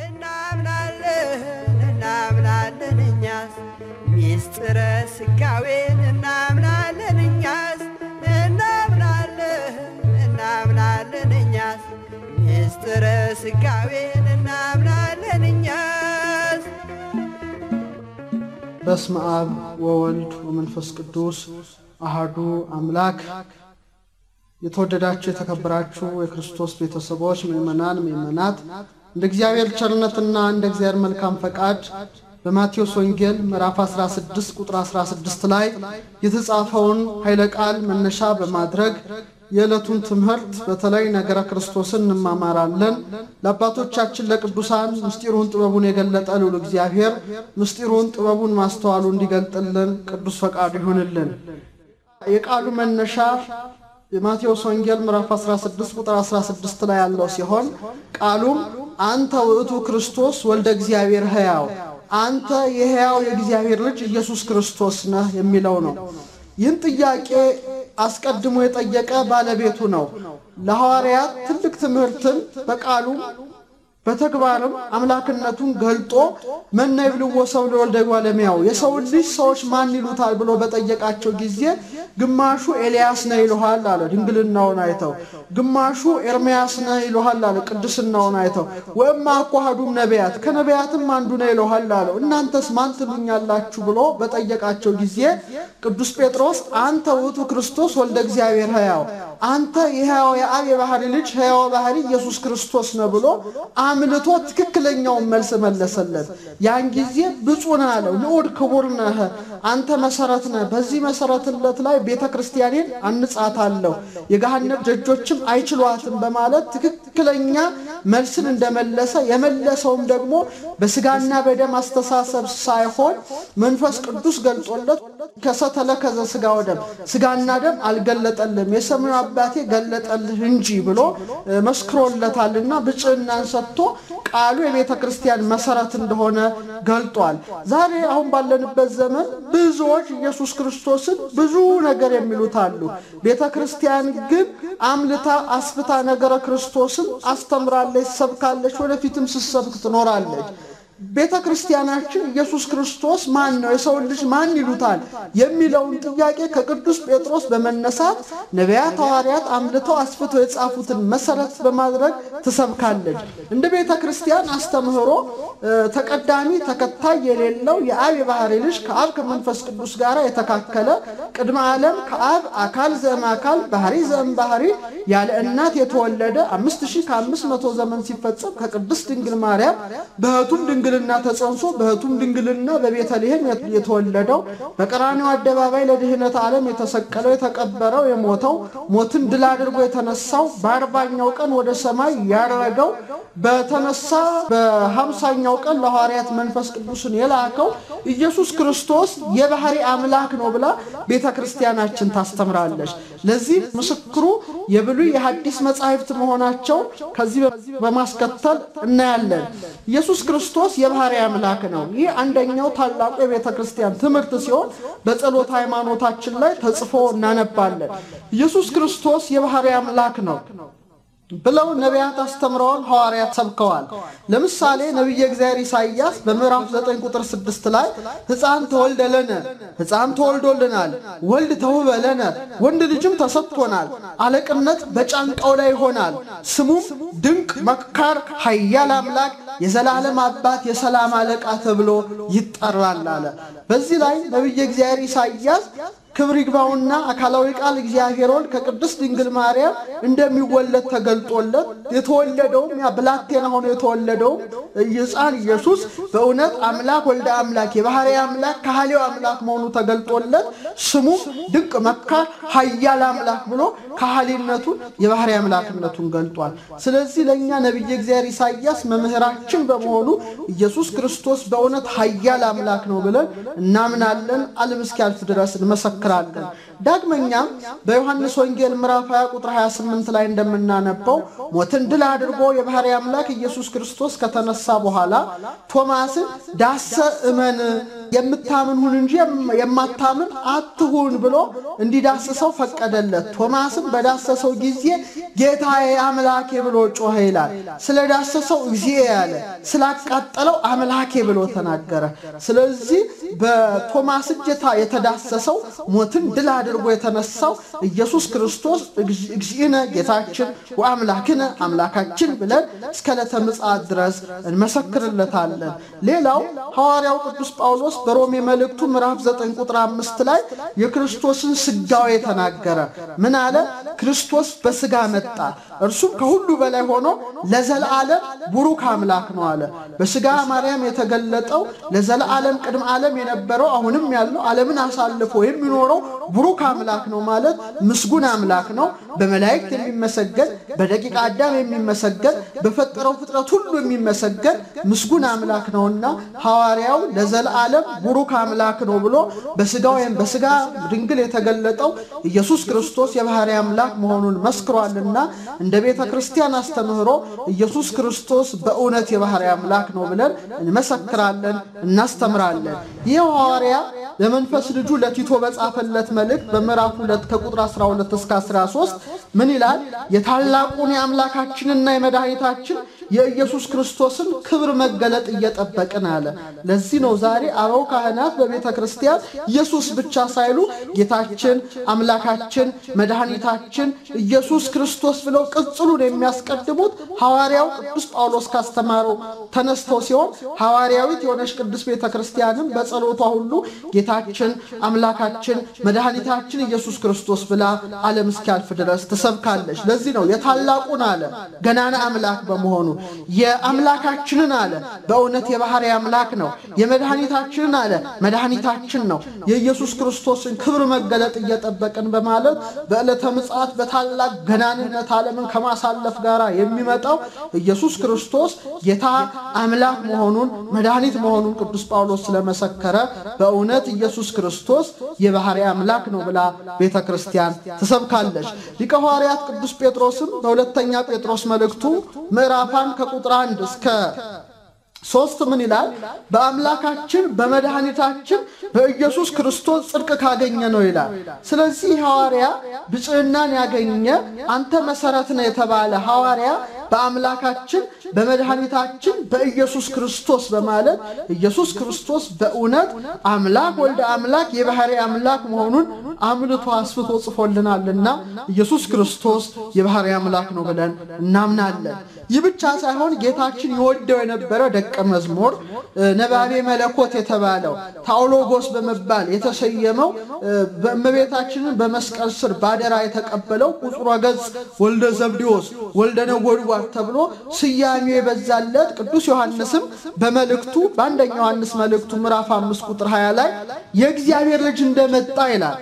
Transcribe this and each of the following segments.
እናምናለን እኛስ ሚስጥረ ስጋዌን እናምናለን እኛስ እናምናለን እኛስ ሚስጥረ ስጋዌን እናምናለን እኛስ በስመ አብ ወወልድ ወመንፈስ ቅዱስ አሐዱ አምላክ የተወደዳችሁ የተከበራችሁ የክርስቶስ ቤተሰቦች ምእመናት እንደ እግዚአብሔር ቸርነትና እንደ እግዚአብሔር መልካም ፈቃድ በማቴዎስ ወንጌል ምዕራፍ 16 ቁጥር 16 ላይ የተጻፈውን ኃይለ ቃል መነሻ በማድረግ የዕለቱን ትምህርት በተለይ ነገረ ክርስቶስን እንማማራለን። ለአባቶቻችን ለቅዱሳን ምስጢሩን ጥበቡን የገለጠ ልዑል እግዚአብሔር ምስጢሩን ጥበቡን ማስተዋሉ እንዲገልጥልን ቅዱስ ፈቃዱ ይሁንልን። የቃሉ መነሻ የማቴዎስ ወንጌል ምዕራፍ 16 ቁጥር 16 ላይ ያለው ሲሆን ቃሉም አንተ ውእቱ ክርስቶስ ወልደ እግዚአብሔር ሕያው አንተ የሕያው የእግዚአብሔር ልጅ ኢየሱስ ክርስቶስ ነህ የሚለው ነው። ይህን ጥያቄ አስቀድሞ የጠየቀ ባለቤቱ ነው። ለሐዋርያት ትልቅ ትምህርትን በቃሉ በተግባርም አምላክነቱን ገልጦ መና ይብልዎ ሰው ለወልደ እጓለ እመሕያው የሰው ልጅ ሰዎች ማን ይሉታል ብሎ በጠየቃቸው ጊዜ ግማሹ ኤልያስ ነው ይሉሃል አለ ድንግልናውን አይተው፣ ግማሹ ኤርምያስ ነው ይሉሃል አለ ቅድስናውን አይተው፣ ወእማ አኳሃዱም ነቢያት ከነቢያትም አንዱ ነው ይሉሃል አለ እናንተስ ማን ትሉኛላችሁ ብሎ በጠየቃቸው ጊዜ ቅዱስ ጴጥሮስ አንተ ውእቱ ክርስቶስ ወልደ እግዚአብሔር ሕያው አንተ የሕያው የአብ የባህሪ ልጅ ሕያው ባህሪ ኢየሱስ ክርስቶስ ነው ብሎ አምልቶ ትክክለኛው መልስ መለሰለት። ያን ጊዜ ብፁዕ ነህ አለው ንዑድ ክቡር ነህ አንተ መሰረት ነህ በዚህ መሰረትለት ላይ ቤተክርስቲያኔን አንጻታለሁ የገሃነም ደጆችም አይችሏትም በማለት ትክክለኛ መልስን እንደመለሰ የመለሰውም ደግሞ በስጋና በደም አስተሳሰብ ሳይሆን መንፈስ ቅዱስ ገልጦለት ከሰተለ ከዘ ስጋ ወደም ስጋና ደም አልገለጠልም የሰማዩ አባቴ ገለጠልህ እንጂ ብሎ መስክሮለታልና ብጽዕናን ሰጥቶ ቃሉ የቤተክርስቲያን መሰረት እንደሆነ ገልጧል። ዛሬ አሁን ባለንበት ዘመን ብዙዎች ኢየሱስ ክርስቶስን ብዙ ነገር የሚሉት አሉ። ቤተክርስቲያን ግን አምልታ አስፍታ ነገረ ክርስቶስን አስተምራለች ሰብካለች ወደፊትም ስትሰብክ ትኖራለች። ቤተክርስቲያናችን ኢየሱስ ክርስቶስ ማን ነው የሰው ልጅ ማን ይሉታል የሚለውን ጥያቄ ከቅዱስ ጴጥሮስ በመነሳት ነቢያት ሐዋርያት አምልተው አስፍተው የጻፉትን መሰረት በማድረግ ተሰብካለች። እንደ ቤተክርስቲያን አስተምህሮ ተቀዳሚ ተከታይ የሌለው የአብ የባህሪ ልጅ ከአብ ከመንፈስ ቅዱስ ጋር የተካከለ ቅድመ ዓለም ከአብ አካል ዘእም አካል ባህሪ ዘእም ባህሪ ያለ እናት የተወለደ 5500 ዘመን ሲፈጸም ከቅድስት ድንግል ማርያም በህቱም ድንግልና ተጸንሶ በህቱም ድንግልና በቤተልሔም የተወለደው በቀራንዮ አደባባይ ለድህነት ዓለም የተሰቀለው የተቀበረው የሞተው ሞትን ድል አድርጎ የተነሳው በ40ኛው ቀን ወደ ሰማይ ያረገው በተነሳ በ50ኛው ቀን ለሐዋርያት መንፈስ ቅዱስን የላከው ኢየሱስ ክርስቶስ የባህሪ አምላክ ነው ብላ ቤተክርስቲያናችን ታስተምራለች። ለዚህ ምስክሩ የብሉይ የሐዲስ መጻሕፍት መሆናቸው ከዚህ በማስከተል እናያለን። ኢየሱስ ክርስቶስ የባህሪ አምላክ ነው። ይህ አንደኛው ታላቁ የቤተክርስቲያን ትምህርት ሲሆን በጸሎት ሃይማኖታችን ላይ ተጽፎ እናነባለን። ኢየሱስ ክርስቶስ የባህሪ አምላክ ነው ብለው ነቢያት አስተምረዋል ሐዋርያት ሰብከዋል። ለምሳሌ ነብዩ እግዚአብሔር ኢሳይያስ በምዕራፍ 9 ቁጥር 6 ላይ ሕፃን ተወልዶልናል ወልድ ተውበለነ ወንድ ልጅም ተሰጥቶናል አለቅነት በጫንቃው ላይ ይሆናል ስሙም ድንቅ መካር ኃያል አምላክ የዘላለም አባት የሰላም አለቃ ተብሎ ይጠራል አለ። በዚህ ላይ ነብዩ እግዚአብሔር ኢሳይያስ ክብር ይግባውና አካላዊ ቃል እግዚአብሔር ወልድ ከቅድስት ድንግል ማርያም እንደሚወለድ ተገልጦለት የተወለደው ያ ብላቴና ሆኖ የተወለደው ሕፃን ኢየሱስ በእውነት አምላክ ወልደ አምላክ የባህሪ አምላክ ከሃሊው አምላክ መሆኑ ተገልጦለት ስሙ ድንቅ መካር ኃያል አምላክ ብሎ ከሃሊነቱን የባህሪ አምላክነቱን ገልጧል። ስለዚህ ለኛ ነብዩ እግዚአብሔር ኢሳይያስ መምህራችን በመሆኑ ኢየሱስ ክርስቶስ በእውነት ኃያል አምላክ ነው ብለን እናምናለን። ዓለም እስኪያልፍ ድረስ እንመሰክራለን። ዳግመኛም በዮሐንስ ወንጌል ምዕራፍ 20 ቁጥር 28 ላይ እንደምናነበው ሞትን ድል አድርጎ የባህሪ አምላክ ኢየሱስ ክርስቶስ ከተነሳ በኋላ ቶማስን ዳሰ እመን የምታምን ሁን እንጂ የማታምን አትሁን ብሎ እንዲዳስሰው ፈቀደለት። ቶማስም በዳሰሰው ጊዜ ጌታዬ አምላኬ ብሎ ጮኸ ይላል። ስለዳሰሰው እግዚእ ያለ ስላቃጠለው አምላኬ ብሎ ተናገረ። ስለዚህ በቶማስ እጅ የተዳሰሰው ሞትን ድል አድርጎ የተነሳው ኢየሱስ ክርስቶስ እግዚእነ ጌታችን ወአምላክነ አምላካችን ብለን እስከ ዕለተ ምጽአት ድረስ እንመሰክርለታለን። ሌላው ሐዋርያው ቅዱስ ጳውሎስ በሮሜ መልእክቱ ምዕራፍ 9 ቁጥር 5 ላይ የክርስቶስን ስጋዌ ተናገረ። ምን አለ? ክርስቶስ በስጋ መጣ፣ እርሱም ከሁሉ በላይ ሆኖ ለዘላለም ቡሩክ አምላክ ነው አለ። በስጋ ማርያም የተገለጠው ለዘላለም ቅድመ ዓለም የነበረው አሁንም ያለው ዓለምን አሳልፎ የሚኖረው ቡሩክ አምላክ ነው ማለት ምስጉን አምላክ ነው። በመላእክት የሚመሰገን፣ በደቂቀ አዳም የሚመሰገን፣ በፈጠረው ፍጥረት ሁሉ የሚመሰገን ምስጉን አምላክ ነውና ሐዋርያው ለዘላለም ቡሩክ አምላክ ነው ብሎ በስጋ ድንግል የተገለጠው ኢየሱስ ክርስቶስ የባህሪ አምላክ መሆኑን መስክሯልና እንደ ቤተ ክርስቲያን አስተምህሮ ኢየሱስ ክርስቶስ በእውነት የባህሪ አምላክ ነው ብለን እንመሰክራለን፣ እናስተምራለን። ይህ ሐዋርያ ለመንፈስ ልጁ ለቲቶ በጻፈለት መልእክት በምዕራፍ 2 ከቁጥር 12 እስከ 13 ምን ይላል? የታላቁን የአምላካችንና የመድኃኒታችን የኢየሱስ ክርስቶስን ክብር መገለጥ እየጠበቅን አለ። ለዚህ ነው ዛሬ አበው ካህናት በቤተ ክርስቲያን ኢየሱስ ብቻ ሳይሉ ጌታችን አምላካችን መድኃኒታችን ኢየሱስ ክርስቶስ ብለው ቅጽሉን የሚያስቀድሙት ሐዋርያው ቅዱስ ጳውሎስ ካስተማረው ተነስተው ሲሆን ሐዋርያዊት የሆነች ቅዱስ ቤተ ክርስቲያንም በጸሎቷ ሁሉ ጌታችን አምላካችን መድኃኒታችን ኢየሱስ ክርስቶስ ብላ ዓለም እስኪያልፍ ድረስ ትሰብካለች። ለዚህ ነው የታላቁን አለ ገናና አምላክ በመሆኑ የአምላካችንን አለ በእውነት የባህሪ አምላክ ነው፣ የመድኃኒታችንን አለ መድኃኒታችን ነው። የኢየሱስ ክርስቶስን ክብር መገለጥ እየጠበቅን በማለት በዕለተ ምጽአት በታላቅ ገናንነት ዓለምን ከማሳለፍ ጋር የሚመጣው ኢየሱስ ክርስቶስ ጌታ አምላክ መሆኑን መድኃኒት መሆኑን ቅዱስ ጳውሎስ ስለመሰከረ በእውነት ኢየሱስ ክርስቶስ የባህሪ አምላክ ነው ብላ ቤተ ክርስቲያን ትሰብካለች። ሊቀ ሐዋርያት ቅዱስ ጴጥሮስም በሁለተኛ ጴጥሮስ መልእክቱ ምዕራፍ 1 ከቁጥር 1 እስከ 3 ምን ይላል? በአምላካችን በመድኃኒታችን በኢየሱስ ክርስቶስ ጽድቅ ካገኘ ነው ይላል። ስለዚህ ሐዋርያ ብጽዕናን ያገኘ አንተ መሰረት ነው የተባለ ሐዋርያ በአምላካችን በመድኃኒታችን በኢየሱስ ክርስቶስ በማለት ኢየሱስ ክርስቶስ በእውነት አምላክ ወልደ አምላክ የባህሪ አምላክ መሆኑን አምልቶ አስፍቶ ጽፎልናልና ኢየሱስ ክርስቶስ የባህሪ አምላክ ነው ብለን እናምናለን። ይህ ብቻ ሳይሆን ጌታችን ይወደው የነበረ ደቀ መዝሙር ነባቤ መለኮት የተባለው ታኦሎጎስ በመባል የተሰየመው በእመቤታችንን በመስቀል ስር ባደራ የተቀበለው ቁጥረ ገጽ ወልደ ዘብዴዎስ ወልደ ነጎድጓድ ተብሎ ስያሜው የበዛለት ቅዱስ ዮሐንስም በመልእክቱ በአንደኛ ዮሐንስ መልእክቱ ምዕራፍ 5 ቁጥር 20 ላይ የእግዚአብሔር ልጅ እንደመጣ ይላል።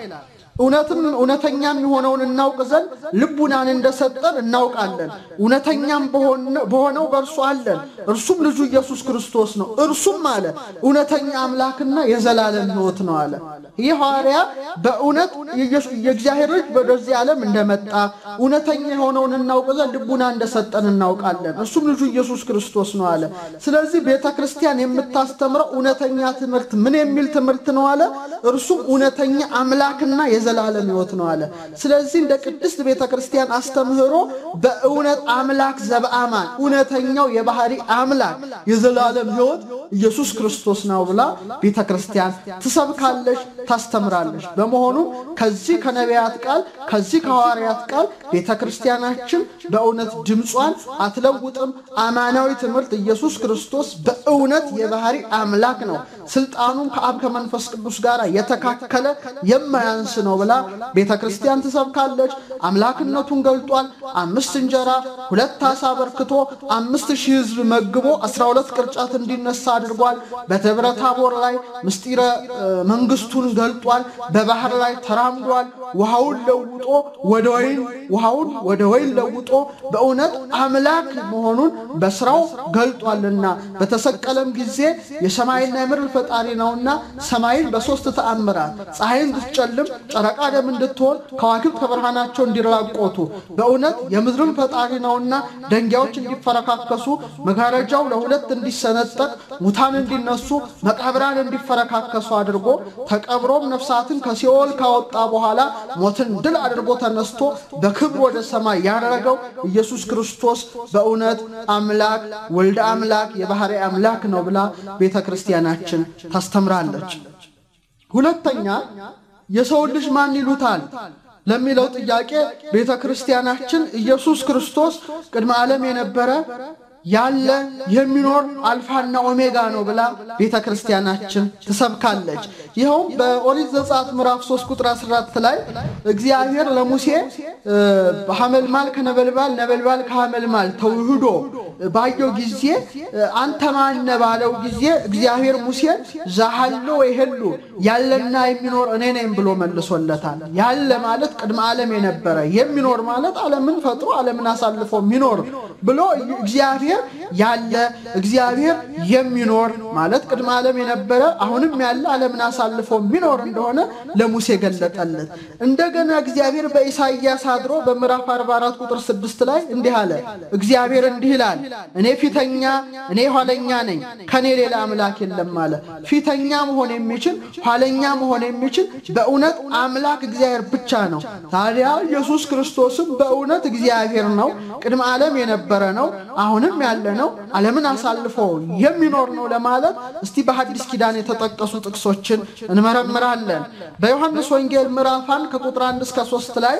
እውነተኛም የሆነውን እናውቅ ዘንድ ልቡናን እንደሰጠን እናውቃለን። እውነተኛም በሆነው በእርሱ አለን፣ እርሱም ልጁ ኢየሱስ ክርስቶስ ነው። እርሱም አለ እውነተኛ አምላክና የዘላለም ሕይወት ነው አለ። ይህ ሐዋርያ በእውነት የእግዚአብሔር ልጅ ወደዚህ ዓለም እንደመጣ እውነተኛ የሆነውን እናውቅ ዘንድ ልቡና እንደሰጠን እናውቃለን፣ እርሱም ልጁ ኢየሱስ ክርስቶስ ነው አለ። ስለዚህ ቤተ ክርስቲያን የምታስተምረው እውነተኛ ትምህርት ምን የሚል ትምህርት ነው አለ? እርሱም እውነተኛ አምላክና የዘላለም ሕይወት ነው አለ። ስለዚህ እንደ ቅድስት ቤተ ክርስቲያን አስተምህሮ በእውነት አምላክ ዘበአማን እውነተኛው የባህሪ አምላክ የዘላለም ሕይወት ኢየሱስ ክርስቶስ ነው ብላ ቤተ ክርስቲያን ትሰብካለች፣ ታስተምራለች። በመሆኑ ከዚህ ከነቢያት ቃል ከዚህ ከሐዋርያት ቃል ቤተ ክርስቲያናችን በእውነት ድምጿን አትለውጥም። አማናዊ ትምህርት ኢየሱስ ክርስቶስ በእውነት የባህሪ አምላክ ነው፣ ስልጣኑም ከአብ ከመንፈስ ቅዱስ ጋር የተካከለ የማያንስ ነው ብላ ቤተ ክርስቲያን ትሰብካለች። አምላክነቱን ገልጧል። 5 እንጀራ 2 ዓሣ በርክቶ 5000 ሕዝብ መግቦ 12 ቅርጫት እንዲነሳ አድርጓል። በደብረ ታቦር ላይ ምስጢረ መንግስቱን ገልጧል። በባህር ላይ ተራምዷል። ውሃውን ለውጦ ወደ ወይን ውሃውን ወደ ወይን ለውጦ በእውነት አምላክ መሆኑን በስራው ገልጧልና በተሰቀለም ጊዜ የሰማይና የምድር ፈጣሪ ነውና ሰማይን በሶስት ተአምራት ፀሐይን እንድትጨልም ጨረቃ ደም እንድትሆን ከዋክብት ከብርሃናቸው እንዲራቆቱ በእውነት የምድርን ፈጣሪ ነውና ድንጋዮች እንዲፈረካከሱ መጋረጃው ለሁለት እንዲሰነጠቅ ሙታን እንዲነሱ መቃብራን እንዲፈረካከሱ አድርጎ ተቀብሮም ነፍሳትን ከሲኦል ካወጣ በኋላ ሞትን ድል አድርጎ ተነስቶ በክብር ወደ ሰማይ ያረገው ኢየሱስ ክርስቶስ በእውነት አምላክ ወልደ አምላክ የባህሪ አምላክ ነው ብላ ቤተክርስቲያናችን ታስተምራለች። ሁለተኛ የሰው ልጅ ማን ይሉታል ለሚለው ጥያቄ ቤተክርስቲያናችን ኢየሱስ ክርስቶስ ቅድመ ዓለም የነበረ ያለ የሚኖር አልፋና ኦሜጋ ነው ብላ ቤተክርስቲያናችን ትሰብካለች። ይሄው በኦሪት ዘጸአት ምዕራፍ 3 ቁጥር 14 ላይ እግዚአብሔር ለሙሴ በሐመልማል ከነበልባል ነበልባል ከሐመልማል ተውህዶ ባየው ጊዜ አንተ ማን ነህ ባለው ጊዜ እግዚአብሔር ሙሴን ዛሃሎ ወይህሉ ያለና የሚኖር እኔ ነኝ ብሎ መልሶለታል። ያለ ማለት ቅድመ ዓለም የነበረ የሚኖር ማለት ዓለምን ፈጥሮ ዓለምን አሳልፎ የሚኖር ብሎ እግዚአብሔር ያለ እግዚአብሔር የሚኖር ማለት ቅድመ ዓለም የነበረ አሁንም ያለ ዓለምን አሳልፎ የሚኖር እንደሆነ ለሙሴ ገለጠለት። እንደገና እግዚአብሔር በኢሳይያስ አድሮ በምዕራፍ 44 ቁጥር 6 ላይ እንዲህ አለ። እግዚአብሔር እንዲህ ይላል እኔ ፊተኛ እኔ ኋለኛ ነኝ ከኔ ሌላ አምላክ የለም አለ። ፊተኛ መሆን የሚችል ኋለኛ መሆን የሚችል በእውነት አምላክ እግዚአብሔር ብቻ ነው። ታዲያ ኢየሱስ ክርስቶስም በእውነት እግዚአብሔር ነው፣ ቅድመ ዓለም የነበረ ነው፣ አሁንም ያለ ነው፣ ዓለምን አሳልፎ የሚኖር ነው ለማለት እስቲ በሐዲስ ኪዳን የተጠቀሱ ጥቅሶችን እንመረምራለን። በዮሐንስ ወንጌል ምዕራፍ 1 ከቁጥር 1 እስከ 3 ላይ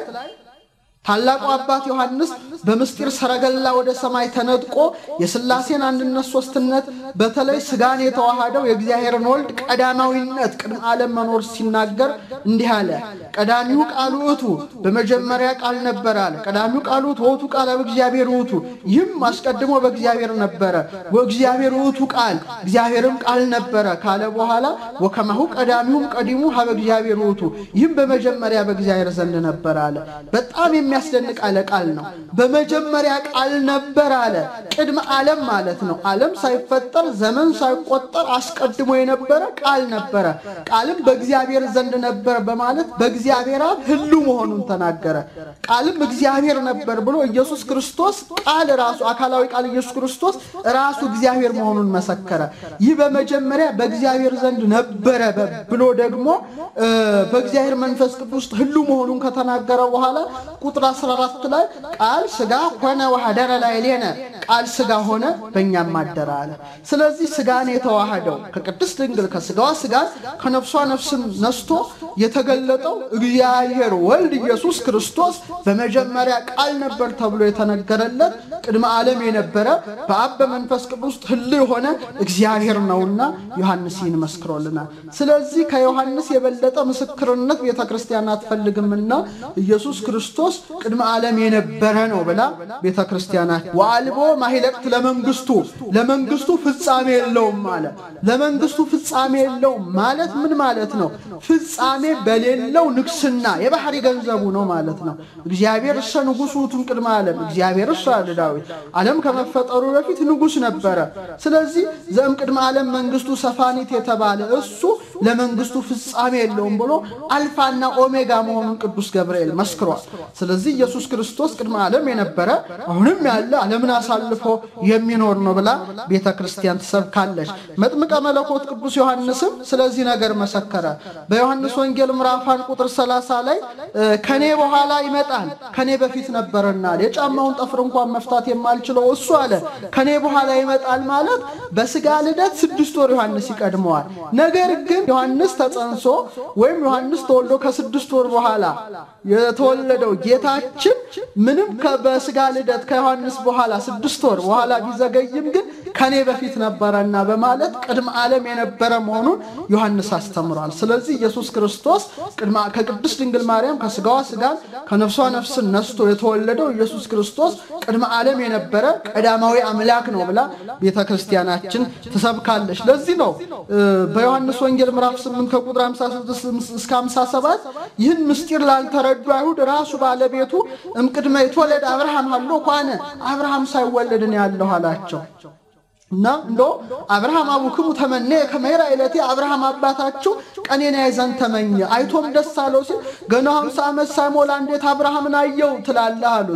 ታላቁ አባት ዮሐንስ በምስጢር ሰረገላ ወደ ሰማይ ተነጥቆ የሥላሴን አንድነት ሶስትነት በተለይ ስጋን የተዋሃደው የእግዚአብሔርን ወልድ ቀዳማዊነት ቅድመ ዓለም መኖር ሲናገር እንዲህ አለ። ቀዳሚው ቃል ውእቱ በመጀመሪያ ቃል ነበር አለ። ቀዳሚው ቃል ውእቱ ቃል በእግዚአብሔር ውእቱ ይህም አስቀድሞ በእግዚአብሔር ነበረ ወእግዚአብሔር ውእቱ ቃል እግዚአብሔርም ቃል ነበረ ካለ በኋላ ወከማሁ ቀዳሚውም ቀዲሙ ሀበ እግዚአብሔር ውእቱ ይህም በመጀመሪያ በእግዚአብሔር ዘንድ ነበር አለ። በጣም የሚያስደንቅ ቃል ነው። በመጀመሪያ ቃል ነበር አለ። ቅድመ ዓለም ማለት ነው። ዓለም ሳይፈጠር ዘመን ሳይቆጠር አስቀድሞ የነበረ ቃል ነበረ። ቃልም በእግዚአብሔር ዘንድ ነበር በማለት በእግዚአብሔር አብ ህልው መሆኑን ተናገረ። ቃልም እግዚአብሔር ነበር ብሎ ኢየሱስ ክርስቶስ ቃል ራሱ አካላዊ ቃል ኢየሱስ ክርስቶስ ራሱ እግዚአብሔር መሆኑን መሰከረ። ይህ በመጀመሪያ በእግዚአብሔር ዘንድ ነበረ ብሎ ደግሞ በእግዚአብሔር መንፈስ ቅዱስ ህልው መሆኑን ከተናገረ በኋላ ቁጥር 14 ላይ ቃል ስጋ ሆነ ወሐደረ ላዕሌነ ቃል ስጋ ሆነ በእኛም አደረ አለ። ስለዚህ ስጋን የተዋሃደው ከቅድስት ድንግል ከስጋዋ ስጋ ከነፍሷ ነፍስን ነስቶ የተገለጠው እግዚአብሔር ወልድ ኢየሱስ ክርስቶስ በመጀመሪያ ቃል ነበር ተብሎ የተነገረለት ቅድመ ዓለም የነበረ በአብ በመንፈስ ቅዱስ ህልው ሆነ እግዚአብሔር ነውና ዮሐንስ ይህን መስክሮልናል። ስለዚህ ከዮሐንስ የበለጠ ምስክርነት ቤተክርስቲያን አትፈልግምና ኢየሱስ ክርስቶስ ቅድመ ዓለም የነበረ ነው ብላ ቤተክርስቲያናት ወአልቦ ማህለቅት ለመንግስቱ ፍጻሜ የለውም ማለት ለመንግስቱ ፍጻሜ የለውም ማለት ምን ማለት ነው? ፍጻሜ በሌለው ንግስና የባህሪ ገንዘቡ ነው ማለት ነው። እግዚአብሔር እሱ ንጉሱቱን ቅድመ ዓለም እግዚአብሔር እሱ ዳዊት ዓለም ከመፈጠሩ በፊት ንጉስ ነበረ። ስለዚህ ዘም ቅድመ ዓለም መንግስቱ ሰፋኒት የተባለ እሱ ለመንግስቱ ፍጻሜ የለውም ብሎ አልፋና ኦሜጋ መሆኑን ቅዱስ ገብርኤል መስክሯል። ስለዚህ ኢየሱስ ክርስቶስ ቅድመ ዓለም የነበረ አሁንም ያለ ዓለምን አሳልፎ የሚኖር ነው ብላ ቤተክርስቲያን ተሰብካለች። መጥምቀ መለኮት ቅዱስ ዮሐንስም ስለዚህ ነገር መሰከረ። በዮሐንስ ወንጌል ምዕራፍ 1 ቁጥር 30 ላይ ከኔ በኋላ ይመጣል ከኔ በፊት ነበርና የጫማውን ጠፍር እንኳን መፍታት የማልችለው እሱ አለ። ከኔ በኋላ ይመጣል ማለት በስጋ ልደት 6 ወር ዮሐንስ ይቀድመዋል። ነገር ግን ዮሐንስ ተጸንሶ ወይም ዮሐንስ ተወልዶ ከ6 ወር በኋላ የተወለደው ጌታችን ምንም በስጋ ልደት ከዮሐንስ በኋላ 6 ወር በኋላ ቢዘገይም ግን ከኔ በፊት ነበርና በማለት ቅድመ ዓለም የነበረ መሆኑን ዮሐንስ አስተምሯል። ስለዚህ ኢየሱስ ክርስቶስ ከቅድስት ድንግል ማርያም ከስጋዋ ስጋን ከነፍሷ ነፍስን ነስቶ የተወለደው ኢየሱስ ክርስቶስ ቅድመ ዓለም የነበረ ቀዳማዊ አምላክ ነው ብላ ቤተክርስቲያናችን ትሰብካለች። ለዚህ ነው በዮሐንስ ወንጌል ምዕራፍ 8 ከቁጥር 56 እስከ 57 ይህን ምስጢር ላልተረዱ አይሁድ ራሱ ባለቤቱ እምቅድመ ይትወለድ አብርሃም አለው ሆነ አብርሃም ሳይወለድ ነው ያለው አላቸው። እና እንዶ አብርሃም አቡክሙ ተመነ ከመይራ ኢለቲ አብርሃም አባታችሁ ቀኔን ያይዘን ተመኘ አይቶም ደስ አለው ሲል ገና 50 ዓመት ሳይሞላ እንዴት አብርሃምን አየው ትላለህ አሉት።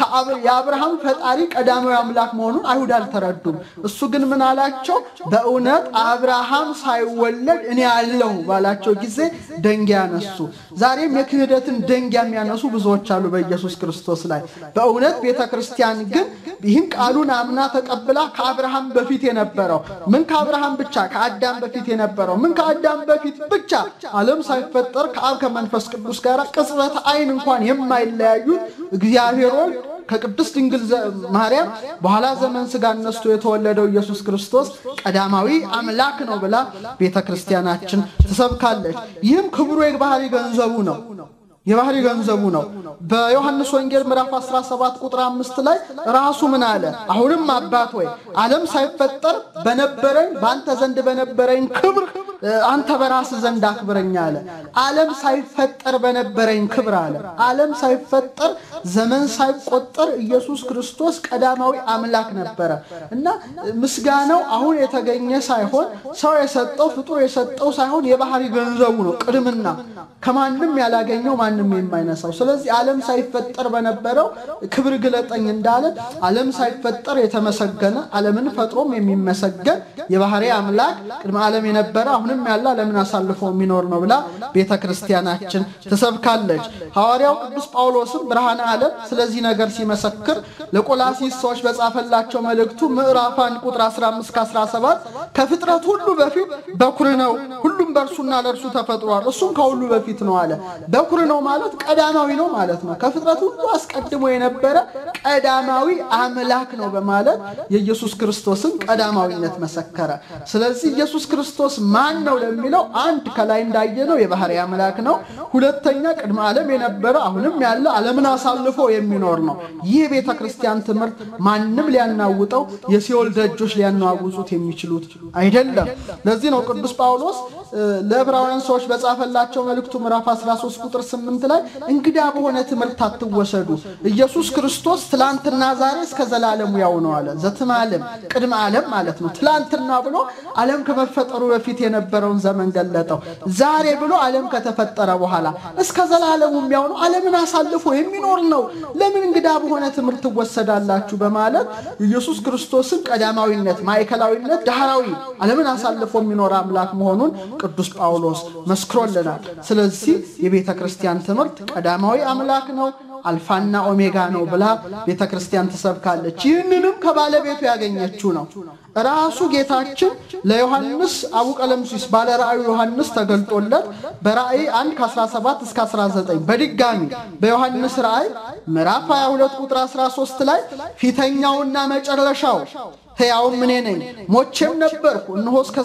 የአብርሃም ፈጣሪ ቀዳማዊ አምላክ መሆኑን አይሁድ አልተረዱም። እሱ ግን ምን አላቸው? በእውነት አብርሃም ሳይወለድ እኔ አለሁ ባላቸው ጊዜ ደንጊያ ያነሱ። ዛሬም የክህደትን ደንጊያ የሚያነሱ ብዙዎች አሉ በኢየሱስ ክርስቶስ ላይ። በእውነት ቤተክርስቲያን ግን ይህን ቃሉን አምና ተቀብላ ከአብርሃም በፊት የነበረው ምን ከአብርሃም ብቻ ከአዳም በፊት የነበረው ምን ከአዳም በፊት ብቻ ዓለም ሳይፈጠር ከአብ ከመንፈስ ቅዱስ ጋር ቅጽበት አይን እንኳን የማይለያዩት እግዚአብሔር ከቅድስት ድንግል ማርያም በኋላ ዘመን ሥጋ ነስቶ የተወለደው ኢየሱስ ክርስቶስ ቀዳማዊ አምላክ ነው ብላ ቤተክርስቲያናችን ትሰብካለች። ይህም ክብሩ የባህሪ ገንዘቡ ነው የባህሪ ገንዘቡ ነው። በዮሐንስ ወንጌል ምዕራፍ 17 ቁጥር 5 ላይ ራሱ ምን አለ? አሁንም አባት ሆይ ዓለም ሳይፈጠር በነበረኝ ባንተ ዘንድ በነበረኝ ክብር አንተ በራስ ዘንድ አክብረኝ አለ። ዓለም ሳይፈጠር በነበረኝ ክብር አለ። ዓለም ሳይፈጠር ዘመን ሳይቆጠር ኢየሱስ ክርስቶስ ቀዳማዊ አምላክ ነበረ እና ምስጋናው አሁን የተገኘ ሳይሆን ሰው የሰጠው ፍጡር የሰጠው ሳይሆን የባህሪ ገንዘቡ ነው። ቅድምና ከማንም ያላገኘው ማንም የማይነሳው። ስለዚህ ዓለም ሳይፈጠር በነበረው ክብር ግለጠኝ እንዳለ ዓለም ሳይፈጠር የተመሰገነ ዓለምን ፈጥሮም የሚመሰገን የባህሪ አምላክ ቅድመ ዓለም የነበረ አሁንም ያለ ዓለምን አሳልፎ የሚኖር ነው ብላ ቤተክርስቲያናችን ትሰብካለች። ሐዋርያው ቅዱስ ጳውሎስም ብርሃነ ዓለም ስለዚህ ነገር ሲመሰክር ለቆላሲስ ሰዎች በጻፈላቸው መልእክቱ ምዕራፍ 1 ቁጥር 15 እስከ 17 ከፍጥረት ሁሉ በፊት በኩር ነው፣ ሁሉም በእርሱና ለእርሱ ተፈጥሯል፣ እሱም ከሁሉ በፊት ነው አለ። በኩር ነው ማለት ቀዳማዊ ነው ማለት ነው። ከፍጥረት ሁሉ አስቀድሞ የነበረ ቀዳማዊ አምላክ ነው በማለት የኢየሱስ ክርስቶስን ቀዳማዊነት መሰከረ። ስለዚህ ኢየሱስ ክርስቶስ ማን ነው ለሚለው አንድ ከላይ እንዳየነው የባህሪ አምላክ ነው። ሁለተኛ ቅድመ ዓለም የነበረ አሁንም ያለ ዓለምን አሳልፎ የሚኖር ነው። ይህ ቤተክርስቲያን ትምህርት ማንም ሊያናውጠው የሲኦል ደጆች ሊያናውጹት የሚችሉት አይደለም። ለዚህ ነው ቅዱስ ጳውሎስ ለዕብራውያን ሰዎች በጻፈላቸው መልእክቱ ምዕራፍ 13 ቁጥር 8 ላይ እንግዳ በሆነ ትምህርት አትወሰዱ፣ ኢየሱስ ክርስቶስ ትላንትና ዛሬ እስከ ዘላለሙ ያው ነው አለ። ዘትማለም ቅድመ ዓለም ማለት ነው። ትላንትና ብሎ ዓለም ከመፈጠሩ በፊት የነበረውን ዘመን ገለጠው። ዛሬ ብሎ ዓለም ከተፈጠረ በኋላ እስከ ዘላለሙ ያው ነው፣ ዓለምን አሳልፎ የሚኖር ነው። ለምን እንግዳ በሆነ ትምህርት ትወሰዳላችሁ በማለት ኢየሱስ ክርስቶስን ቀዳማዊነት፣ ማዕከላዊነት፣ ዳህራዊ ዓለምን አሳልፎ የሚኖር አምላክ መሆኑን ቅዱስ ጳውሎስ መስክሮልናል። ስለዚህ የቤተክርስቲያን ትምህርት ቀዳማዊ አምላክ ነው፣ አልፋና ኦሜጋ ነው ብላ ቤተክርስቲያን ትሰብካለች። ይህንንም ከባለቤቱ ያገኘችው ነው። ራሱ ጌታችን ለዮሐንስ አቡቀለምሲስ ባለ ራእዩ ዮሐንስ ተገልጦለት በራእይ 1 ከ17 እስከ 19 በድጋሚ በዮሐንስ ራእይ ምዕራፍ 22 ቁጥር 13 ላይ ፊተኛውና መጨረሻው ሕያው ምን ነኝ ሞቼም ነበርኩ እነሆ እስከ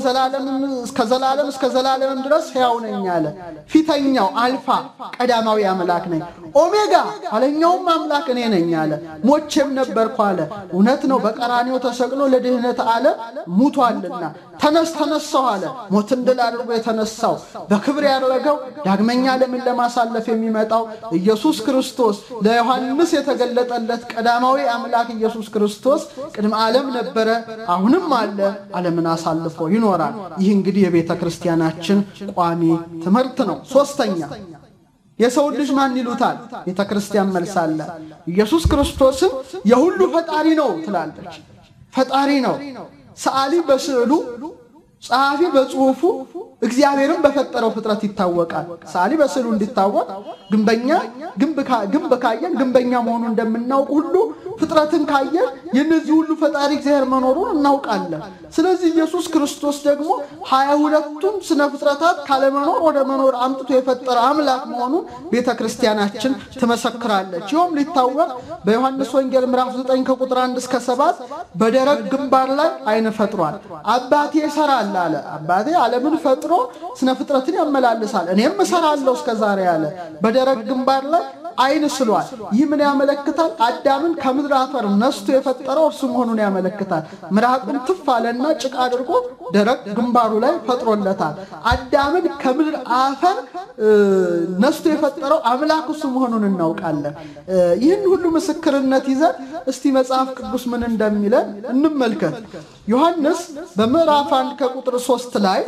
ዘላለም ድረስ ሕያው ነኝ አለ። ፊተኛው አልፋ ቀዳማዊ አምላክ ነኝ፣ ኦሜጋ ኋለኛውም አምላክ እኔ ነኝ አለ። ሞቼም ነበርኩ አለ። እውነት ነው። በቀራንዮ ተሰቅሎ ለድህነት ዓለም ሙቷልና ተነሳው አለ። ሞትን ድል አድርጎ የተነሳው በክብር ያደረገው ዳግመኛ ዓለምን ለማሳለፍ የሚመጣው ኢየሱስ ክርስቶስ ለዮሐንስ የተገለጠለት ቀዳማዊ አምላክ ኢየሱስ ክርስቶስ ቅድመ ዓለም ነበረ፣ አሁንም አለ፣ ዓለምን አሳልፎ ይኖራል። ይህ እንግዲህ የቤተክርስቲያናችን ቋሚ ትምህርት ነው። ሶስተኛ የሰው ልጅ ማን ይሉታል? ቤተክርስቲያን መልሳለ ኢየሱስ ክርስቶስም የሁሉ ፈጣሪ ነው ትላለች። ፈጣሪ ነው። ሰዓሊ በስዕሉ ጸሐፊ በጽሁፉ እግዚአብሔርን በፈጠረው ፍጥረት ይታወቃል። ሰዓሊ በስዕሉ እንዲታወቅ ግንበኛ ግንብ ካየን ግንበኛ መሆኑን እንደምናውቅ ሁሉ ፍጥረትን ካየን የነዚህ ሁሉ ፈጣሪ እግዚአብሔር መኖሩን እናውቃለን። ስለዚህ ኢየሱስ ክርስቶስ ደግሞ 22ቱም ስነ ፍጥረታት ካለመኖር ወደ መኖር አምጥቶ የፈጠረ አምላክ መሆኑን ቤተክርስቲያናችን ትመሰክራለች። ይህም ሊታወቅ በዮሐንስ ወንጌል ምዕራፍ 9 ከቁጥር 1 እስከ 7 በደረቅ ግንባር ላይ አይን ፈጥሯል። አባቴ ይሰራል አለ። አባቴ ዓለምን ፈጥሮ ስነ ፍጥረትን ያመላልሳል፣ እኔም እሰራለሁ እስከ ዛሬ አለ። በደረቅ ግንባር ላይ አይን ስሏል ይህ ምን ያመለክታል አዳምን ከምድር አፈር ነስቶ የፈጠረው እርሱ መሆኑን ያመለክታል ምራቁን ትፋለና ጭቃ አድርጎ ደረቅ ግንባሩ ላይ ፈጥሮለታል አዳምን ከምድር አፈር ነስቶ የፈጠረው አምላክ እርሱ መሆኑን እናውቃለን ይህን ሁሉ ምስክርነት ይዘን እስቲ መጽሐፍ ቅዱስ ምን እንደሚለን እንመልከት ዮሐንስ በምዕራፍ 1 ከቁጥር 3 ላይ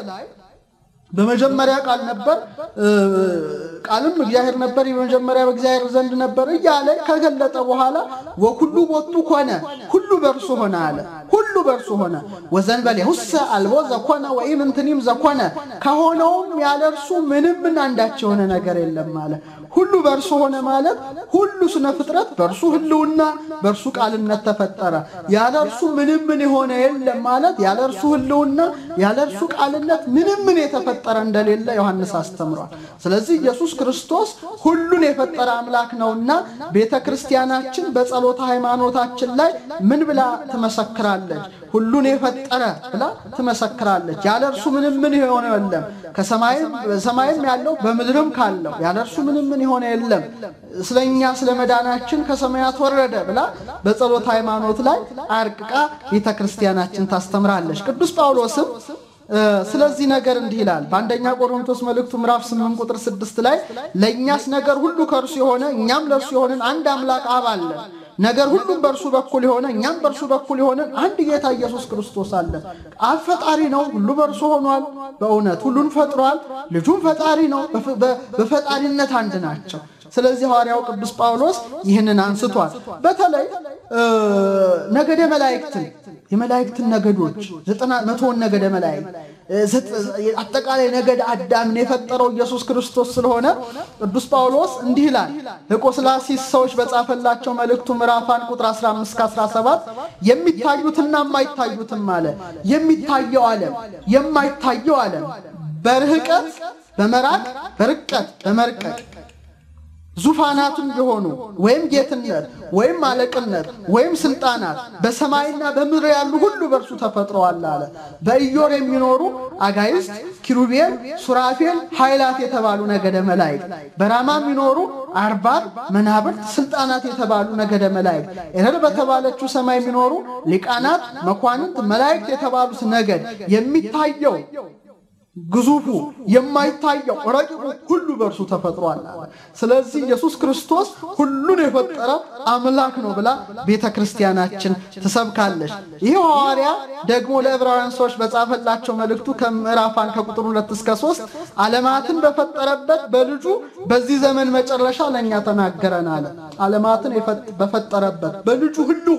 በመጀመሪያ ቃል ነበር ቃልም እግዚአብሔር ነበር በመጀመሪያ በእግዚአብሔር ዘንድ ነበር እያለ ከገለጠ በኋላ ወኩሉ ቦቱ ሆነ ሁሉ በርሱ ሆነ አለ ሁሉ በርሱ ሆነ ወዘንበሌሁሰ አልቦ ዘኮነ ወኢምንትኒም ዘኮነ ከሆነውም ያለርሱ ምንም አንዳች የሆነ ነገር የለም አለ ሁሉ በርሱ ሆነ ማለት ሁሉ ስነ ፍጥረት በርሱ ህልውና በርሱ ቃልነት ተፈጠረ ያለርሱ ምንም የሆነ የለም ማለት ያለርሱ ህልውና ያለርሱ ቃልነት ምንም የተፈጠረ እንደሌለ ዮሐንስ አስተምሯል ስለዚህ ኢየሱስ ክርስቶስ ሁሉን የፈጠረ አምላክ ነውና ቤተክርስቲያናችን በጸሎተ ሃይማኖታችን ላይ ምን ብላ ተመሰክራለች ሁሉን የፈጠረ ብላ ተመሰክራለች ያለርሱ ምንም የሆነ የለም ከሰማይም ያለው በምድርም ካለው ያለርሱ ምንም የሆነ የለም ስለኛ ስለመዳናችን ከሰማያት ወረደ ብላ በጸሎተ ሃይማኖት ላይ አርቅቃ ቤተክርስቲያናችን ታስተምራለች ቅዱስ ጳውሎስም ስለዚህ ነገር እንዲህ ይላል በአንደኛ ቆሮንቶስ መልእክቱ ምዕራፍ 8 ቁጥር 6 ላይ ለኛስ ነገር ሁሉ ከርሱ የሆነ እኛም ለርሱ የሆነን አንድ አምላክ አብ አለ ነገር ሁሉ በርሱ በኩል የሆነ እኛም በርሱ በኩል የሆነ አንድ ጌታ ኢየሱስ ክርስቶስ አለ አብ ፈጣሪ ነው ሁሉ በርሱ ሆኗል በእውነት ሁሉን ፈጥሯል ልጁም ፈጣሪ ነው በፈጣሪነት አንድ ናቸው ስለዚህ ሐዋርያው ቅዱስ ጳውሎስ ይህንን አንስቷል በተለይ ነገደ መላእክትን የመላእክትን ነገዶች 90 ነገደ መላእክት አጠቃላይ ነገደ አዳምን የፈጠረው ኢየሱስ ክርስቶስ ስለሆነ ቅዱስ ጳውሎስ እንዲህ ይላል ለቆስላሲስ ሰዎች በጻፈላቸው መልእክቱ ምዕራፍ 1 ቁጥር 15 17 የሚታዩትና የማይታዩትም ማለት የሚታየው ዓለም የማይታየው ዓለም በርህቀት በመራቅ በርቀት በመርቀቅ ዙፋናቱም ቢሆኑ ወይም ጌትነት ወይም ማለቅነት ወይም ስልጣናት በሰማይና በምድር ያሉ ሁሉ በርሱ ተፈጥረዋል አለ በኢዮር የሚኖሩ አጋይስት ኪሩቤል ሱራፌል ኃይላት የተባሉ ነገደ መላእክት በራማ የሚኖሩ አርባብ መናብርት ስልጣናት የተባሉ ነገደ መላእክት ኤረር በተባለችው ሰማይ የሚኖሩ ሊቃናት መኳንንት መላእክት የተባሉት ነገድ የሚታየው ግዙፉ የማይታየው ረቂቁ ሁሉ በርሱ ተፈጥሯል ስለዚህ ኢየሱስ ክርስቶስ ሁሉን የፈጠረ አምላክ ነው ብላ ቤተክርስቲያናችን ተሰብካለች ይሄ ሐዋርያ ደግሞ ለዕብራውያን ሰዎች በጻፈላቸው መልእክቱ ከምዕራፍ 1 ከቁጥር 2 እስከ 3 ዓለማትን በፈጠረበት በልጁ በዚህ ዘመን መጨረሻ ለኛ ተናገረናል ዓለማትን በፈጠረበት በልጁ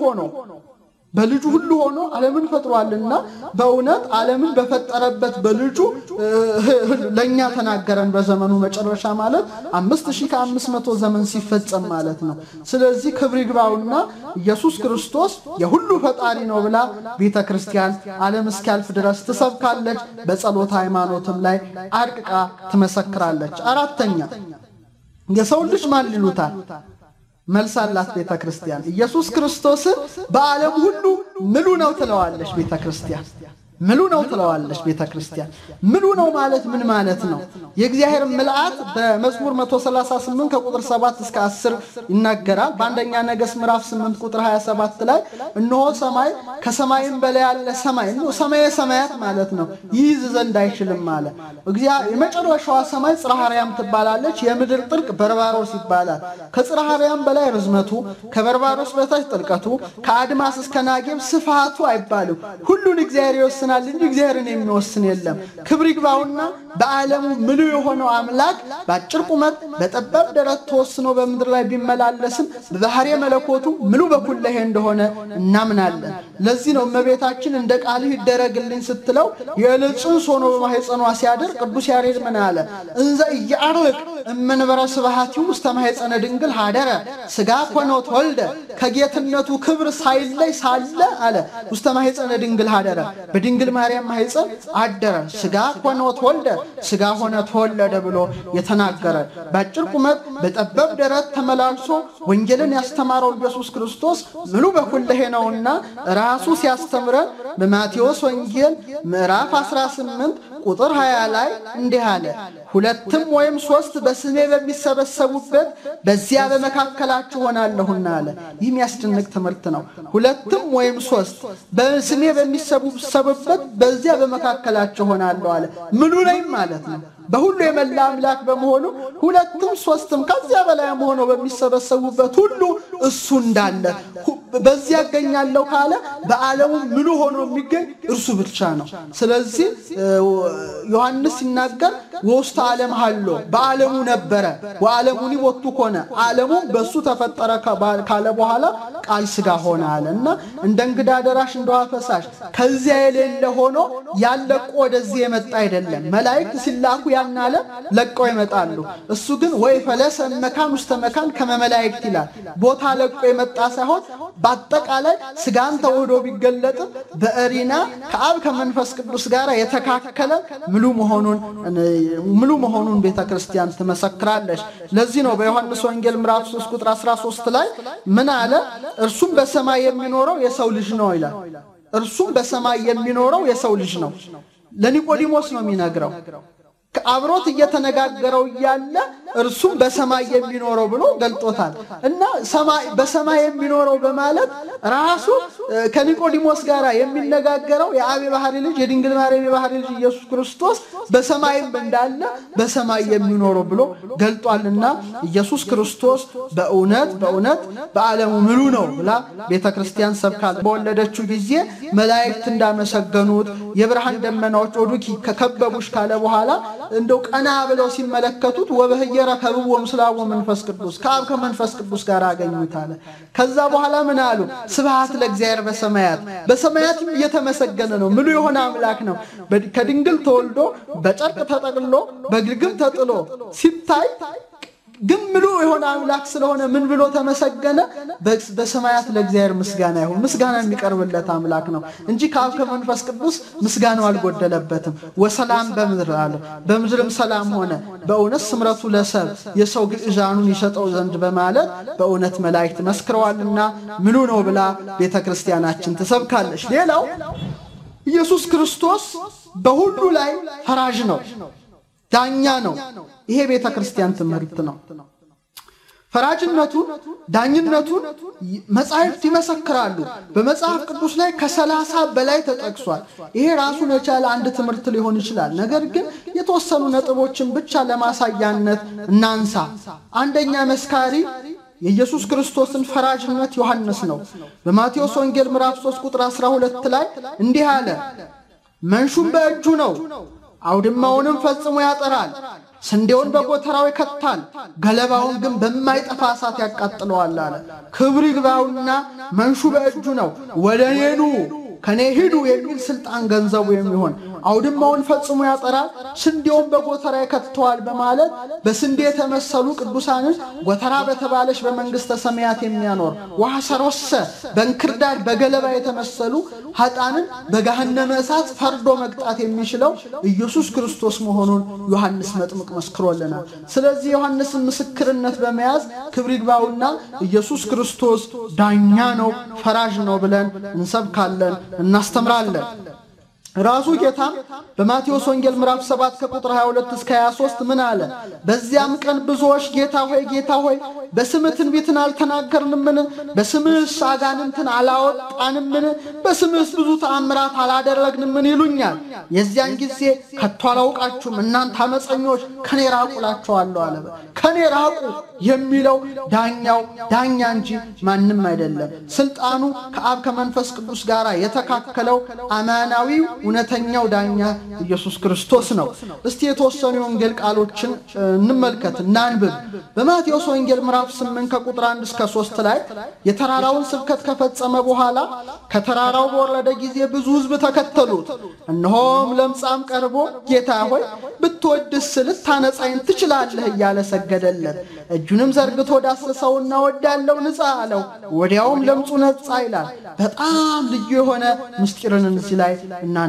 ሁሉ ሆኖ ዓለምን ፈጥሯልና በእውነት ዓለምን በፈጠረበት በልጁ ለኛ ተናገረን በዘመኑ መጨረሻ ማለት 5500 ዘመን ሲፈጸም ማለት ነው ስለዚህ ክብር ይግባውና ኢየሱስ ክርስቶስ የሁሉ ፈጣሪ ነው ብላ ቤተክርስቲያን ዓለም እስኪያልፍ ድረስ ተሰብካለች በጸሎተ ሃይማኖትም ላይ አርቅቃ ተመሰክራለች አራተኛ የሰው ልጅ ማን ይሉታል መልሳላት ቤተክርስቲያን ኢየሱስ ክርስቶስ በዓለም ሁሉ ምሉ ነው ትለዋለች ቤተክርስቲያን ምሉ ነው ትለዋለች ቤተክርስቲያን ምሉ ነው ማለት ምን ማለት ነው የእግዚአብሔር መልአክ በመዝሙር 138 ከቁጥር 7 እስከ 10 ይናገራል በአንደኛ ነገሥት ምዕራፍ 8 ቁጥር 27 ላይ እነሆ ሰማይ ከሰማይም በላይ ያለ ሰማይ ነው ሰማየ ሰማያት ማለት ነው ይይዝ ዘንድ አይችልም ማለት እግዚአብሔር የመጨረሻዋ ሰማይ ጽርሐ አርያም ትባላለች የምድር ጥልቅ በርባሮስ ይባላል ከጽርሐ አርያም በላይ ርዝመቱ ከበርባሮስ በታች ጥልቀቱ ከአድማስ እስከ ናጌብ ስፋቱ አይባልም ሁሉን እግዚአብሔር ይወስናል እንጂ እግዚአብሔርን የሚወስን የለም ክብር ይግባውና በዓለሙ ምሉ የሆነው አምላክ በአጭር ቁመት በጠባብ ደረት ተወስኖ በምድር ላይ ቢመላለስም በባህሪ መለኮቱ ምሉ በኩለሄ እንደሆነ እናምናለን ለዚህ ነው እመቤታችን እንደ ቃልህ ይደረግልኝ ስትለው የልጽንስ ሆኖ በማህፀኗ ሲያደር ቅዱስ ያሬድ ምን አለ እንዘ ይአርቅ እመንበረ ስብሐቲው ውስተ ማህፀነ ድንግል ሀደረ ስጋ ኮኖ ተወልደ ከጌትነቱ ክብር ሳይለይ ሳለ አለ ውስተ ማህፀነ ድንግል ሀደረ በድንግል በድንግል ማርያም ማህፀን አደረ ስጋ ሆነ ተወልደ ስጋ ሆነ ተወለደ ብሎ የተናገረ ባጭር ቁመት በጠበብ ደረት ተመላልሶ ወንጌልን ያስተማረው ኢየሱስ ክርስቶስ ሙሉ በኩልህ ነውና ራሱ ሲያስተምረን በማቴዎስ ወንጌል ምዕራፍ 18 ቁጥር 20 ላይ እንዲህ አለ ሁለትም ወይም ሶስት በስሜ በሚሰበሰቡበት በዚያ በመካከላችሁ ሆናለሁና አለ ይህ የሚያስደንቅ ትምህርት ነው ሁለትም ወይም ሶስት በስሜ በሚሰበሰቡበት በዚያ በመካከላችሁ ሆናለሁ አለ ምኑ ላይ ማለት ነው በሁሉ የመላ አምላክ በመሆኑ ሁለትም ሶስትም ከዚያ በላይ ሆኖ በሚሰበሰቡበት ሁሉ እሱ እንዳለ በዚያ ያገኛለው ካለ በዓለሙ ምኑ ሆኖ የሚገኝ እርሱ ብቻ ነው ስለዚህ ዮሐንስ ሲናገር ወስተ ዓለም ሀሎ በዓለሙ ነበረ ወዓለሙኒ ወጥቶ ሆነ ዓለሙ በሱ ተፈጠረ ካለ በኋላ ቃል ስጋ ሆነ አለና እንደ እንግዳ ደራሽ እንደዋ ፈሳሽ ከዚያ የሌለ ሆኖ ያለቆ ወደዚህ የመጣ አይደለም መላእክት ሲላኩ ያናለ ለቀው ይመጣሉ እሱ ግን ወይ ፈለሰ መካን ውስጥ መካን ከመመላእክት ይላል ቦታ ለቆ የመጣ ሳይሆን በአጠቃላይ ስጋን ተወዶ ቢገለጥ በእሪና ከአብ ከመንፈስ ቅዱስ ጋር የተካከለ ሙሉ መሆኑን ቤተክርስቲያን ትመሰክራለች ለዚህ ነው በዮሐንስ ወንጌል ምዕራፍ 3 ቁጥር 13 ላይ ምን አለ እርሱም በሰማይ የሚኖረው የሰው ልጅ ነው ይላል እርሱም በሰማይ የሚኖረው የሰው ልጅ ነው ለኒቆዲሞስ ነው የሚነግረው ከአብሮት እየተነጋገረው ያለ እርሱም በሰማይ የሚኖረው ብሎ ገልጦታል እና በሰማይ የሚኖረው በማለት ራሱ ከኒቆዲሞስ ጋር የሚነጋገረው የአብ ባህሪ ልጅ የድንግል ማርያም ባህሪ ልጅ ኢየሱስ ክርስቶስ በሰማይም እንዳለ በሰማይ የሚኖረው ብሎ ገልጧልና ኢየሱስ ክርስቶስ በእውነት በዓለሙ ሙሉ ነው ብላ ቤተክርስቲያን ሰብካል በወለደችው ጊዜ መላእክት እንዳመሰገኑት የብርሃን ደመናዎች ወዱኪ ከከበቡሽ ካለ በኋላ እንደው ቀና ብለው ሲመለከቱት ወበህየረ ከብው ምስላው መንፈስ ቅዱስ ከአብ ከመንፈስ ቅዱስ ጋር አገኙታል ከዛ በኋላ ምን አሉ ስብሐት ለእግዚአብሔር በሰማያት እየተመሰገነ ነው ሙሉ የሆነ አምላክ ነው ከድንግል ተወልዶ በጨርቅ ተጠቅልሎ በግልግል ተጥሎ ሲታይ ግን ሙሉ የሆነ አምላክ ስለሆነ ምን ብሎ ተመሰገነ በሰማያት ለእግዚአብሔር ምስጋና ይሁን ምስጋና የሚቀርብለት አምላክ ነው እንጂ ከአብ ከመንፈስ ቅዱስ ምስጋናው አልጎደለበትም ወሰላም በምድር አለ በምድርም ሰላም ሆነ በእውነት ስምረቱ ለሰብ የሰው ግዕዛኑን ይሰጠው ዘንድ በማለት በእውነት መላእክት መስክረዋልና ምኑ ነው ብላ ቤተክርስቲያናችን ተሰብካለች ሌላው ኢየሱስ ክርስቶስ በሁሉ ላይ ፈራጅ ነው ዳኛ ነው ይሄ ቤተክርስቲያን ትምህርት ነው ፈራጅነቱ ዳኝነቱ መጻሕፍት ይመሰክራሉ በመጽሐፍ ቅዱስ ላይ ከ30 በላይ ተጠቅሷል ይሄ ራሱን የቻለ አንድ ትምህርት ሊሆን ይችላል ነገር ግን የተወሰኑ ነጥቦችን ብቻ ለማሳያነት እናንሳ አንደኛ መስካሪ የኢየሱስ ክርስቶስን ፈራጅነት ዮሐንስ ነው በማቴዎስ ወንጌል ምዕራፍ 3 ቁጥር 12 ላይ እንዲህ አለ መንሹም በእጁ ነው አውድማውንም ፈጽሞ ያጠራል ስንዴውን በጎተራው ይከታል ገለባውን ግን በማይጠፋ እሳት ያቃጥለዋል አለ ክብር ይግባውና መንሹ በእጁ ነው ወደኔኑ ከኔ ሂዱ የሚል ስልጣን ገንዘቡ የሚሆን አውድማውን ፈጽሞ ያጠራል ስንዴውን በጎተራ ይከተዋል በማለት በስንዴ የተመሰሉ ቅዱሳንን ጎተራ በተባለሽ በመንግስተ ሰማያት የሚያኖር ወሐሰሮሰ በእንክርዳድ በገለባ የተመሰሉ ኃጣንን በገሃነመ እሳት ፈርዶ መቅጣት የሚችለው ኢየሱስ ክርስቶስ መሆኑን ዮሐንስ መጥምቅ መስክሮልናል ስለዚህ ዮሐንስን ምስክርነት በመያዝ ክብር ይግባውና ኢየሱስ ክርስቶስ ዳኛ ነው ፈራጅ ነው ብለን እንሰብካለን እናስተምራለን ራሱ ጌታ በማቴዎስ ወንጌል ምዕራፍ 7 ከቁጥር 22 እስከ 23 ምን አለ በዚያም ቀን ብዙዎች ጌታ ሆይ በስምህ ትንቢትን አልተናገርንምን በስምህ አጋንንትን አላወጣንምን በስምህ ብዙ ተአምራት አላደረግንምን ይሉኛል የዚያን ጊዜ ከቶ አላውቃችሁም እናንተ አመፀኞች ከኔ ራቁላችኋለሁ አለ ከኔ ራቁ የሚለው ዳኛ እንጂ ማንንም አይደለም ስልጣኑ ከአብ ከመንፈስ ቅዱስ ጋር የተካከለው አማናዊው እውነተኛው ዳኛ ኢየሱስ ክርስቶስ ነው እስቲ የተወሰኑ ወንጌል ቃሎችን እንመልከት እናንብብ በማቴዎስ ወንጌል ምዕራፍ 8 ከቁጥር 1 እስከ 3 ላይ የተራራውን ስብከት ከፈጸመ በኋላ ከተራራው በወረደ ጊዜ ብዙ ሕዝብ ተከተሉት እነሆም ለምጻም ቀርቦ ጌታ ሆይ ብትወድስ ልታነጻኝ ትችላለህ እያለ ሰገደለት እጁንም ዘርግቶ ዳሰሰውና ወዳለው ንጻ አለው ወዲያውም ለምጹ ነጻ ይላል በጣም ልዩ የሆነ ምስጢርን እዚህ ላይ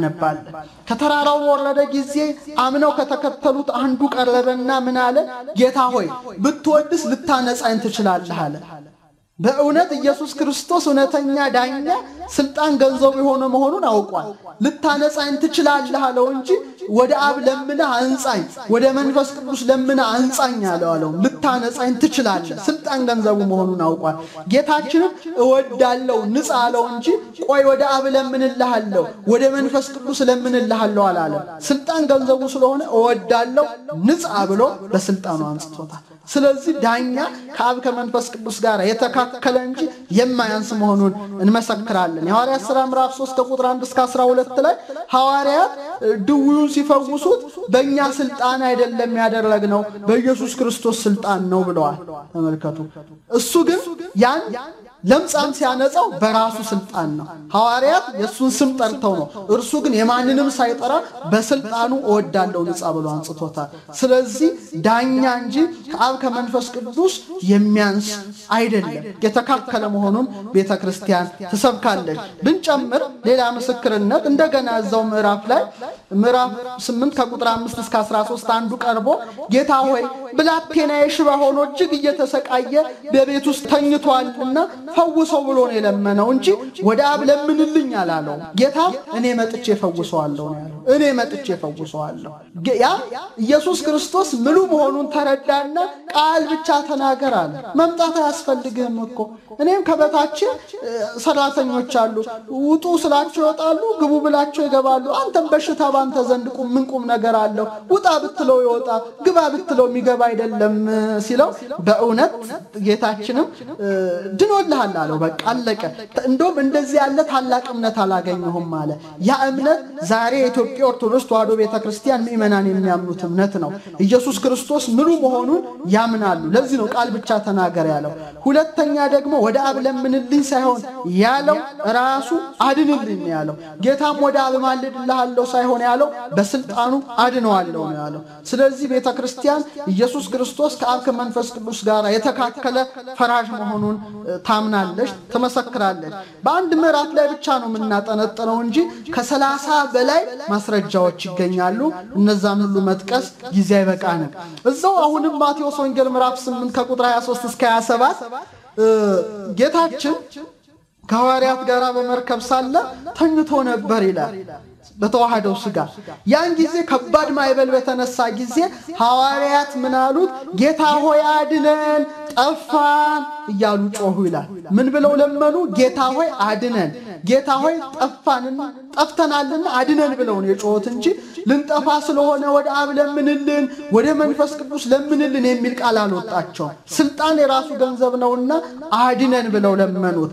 እናነባለን። ከተራራው ወረደ ጊዜ አምነው ከተከተሉት አንዱ ቀረበና ምን አለ? ጌታ ሆይ ብትወድስ ልታነጻኝ ትችላለህ አለ። በእውነት ኢየሱስ ክርስቶስ እውነተኛ ዳኛ ስልጣን ገንዘቡ የሆነ መሆኑን አውቋል። ልታነጻኝ ትችላለህ አለው እንጂ ወደ አብ ለምነ አንጻኝ ወደ መንፈስ ቅዱስ ለምነ አንጻኝ አለው። ልታነጻኝ ትችላለህ ስልጣን ገንዘቡ መሆኑን አውቋል። ጌታችን እወዳለሁ ንጻ አለው እንጂ ቆይ ወደ አብ ለምንልሃለሁ ወደ መንፈስ ቅዱስ ለምንልሃለሁ አላለም። ስልጣን ገንዘቡ ስለሆነ እወዳለሁ ንጻ ብሎ በስልጣኑ አንጽቶታል። ስለዚህ ዳኛ ከአብ ከመንፈስ ቅዱስ ጋር የተካከለ እንጂ የማያንስ መሆኑን እንመሰክራለን። የሐዋርያት ሥራ ምዕራፍ 3 ቁጥር 1 እስከ 12 ላይ ሐዋርያት ድውዩን ሲፈውሱት በእኛ ስልጣን አይደለም ያደረግነው በኢየሱስ ክርስቶስ ስልጣን ነው ብለዋል። ተመልከቱ። እሱ ግን ያን ለምጻም ሲያነጻው በራሱ ስልጣን ነው። ሐዋርያት የሱን ስም ጠርተው ነው። እርሱ ግን የማንንም ሳይጠራ በስልጣኑ እወዳለሁ ንጻ ብሎ አንጽቶታል። ስለዚህ ዳኛ እንጂ ከአብ ከመንፈስ ቅዱስ የሚያንስ አይደለም። የተካከለ መሆኑን ቤተክርስቲያን ትሰብካለች። ብንጨምር ሌላ ምስክርነት እንደገና እዛው ምዕራፍ ላይ ምዕራፍ 8 ከቁጥር 5 እስከ 13 አንዱ ቀርቦ ጌታ ሆይ ብላቴናዬ ሽባ ሆኖ እጅግ እየተሰቃየ በቤት ውስጥ ተኝቷልና ፈውሰው ብሎ ነው የለመነው እንጂ ወደ አብ ለምንልኝ አላለው። ጌታ እኔ መጥቼ ፈውሰዋለሁ ነው ያለው። እኔ መጥቼ ፈውሰዋለሁ። ያ ኢየሱስ ክርስቶስ ምሉ መሆኑን ተረዳና ቃል ብቻ ተናገር አለ። መምጣት አያስፈልግም እኮ እኔም ከበታች ሰራተኞች አሉ። ውጡ ስላቸው ይወጣሉ፣ ግቡ ብላቸው ይገባሉ። አንተም በሽታ ባንተ ዘንድ ቁም ነገር አለው። ውጣ ብትለው ይወጣ፣ ግባ ብትለው የሚገባ አይደለም ሲለው በእውነት ጌታችንም ድኖልሃል አለው። በቃ አለቀ። እንደውም እንደዚህ ያለ ታላቅ እምነት አላገኘሁም አለ። ያ እምነት ዛሬ የኢትዮጵያ ኦርቶዶክስ ተዋሕዶ ቤተክርስቲያን ምእመናን የሚያምኑት እምነት ነው። ኢየሱስ ክርስቶስ ምሉ መሆኑን ያምናሉ። ለዚህ ነው ቃል ብቻ ተናገር ያለው። ሁለተኛ ደግሞ ወደ አብ ለምንልኝ ሳይሆን ያለው ራሱ አድንልኝ ያለው። ጌታም ወደ አብ ማልድልሃለሁ ሳይሆን ያለው በስልጣኑ አድነዋለሁ ነው ያለው። ስለዚህ ቤተክርስቲያን ኢየሱስ ክርስቶስ ከአብ ከመንፈስ ቅዱስ ጋር የተካከለ ፈራጅ መሆኑን ታምናለች፣ ተመሰክራለች። በአንድ ምዕራፍ ላይ ብቻ ነው የምናጠነጥነው እንጂ ከ30 በላይ ማስረጃዎች ይገኛሉ። እነዛን ሁሉ መጥቀስ ጊዜ አይበቃንም። እዛው አሁንም ማቴዎስ ወንጌል ምዕራፍ 8 ከቁጥር 23 እስከ 27 ጌታችን ከሐዋርያት ጋር በመርከብ ሳለ ተኝቶ ነበር ይላል በተዋህደው ሥጋ። ያን ጊዜ ከባድ ማዕበል በተነሳ ጊዜ ሐዋርያት ምን አሉት? ጌታ ሆይ አድነን ጠፋን እያሉ ጮሁ ይላል። ምን ብለው ለመኑ? ጌታ ሆይ አድነን፣ ጌታ ሆይ ጠፍተናልና አድነን ብለው ነው የጮሁት እንጂ ልንጠፋ ስለሆነ ወደ አብ ለምንልን ወደ መንፈስ ቅዱስ ለምንልን የሚል ቃል አልወጣቸው። ስልጣን የራሱ ገንዘብ ነውና አድነን ብለው ለመኑት።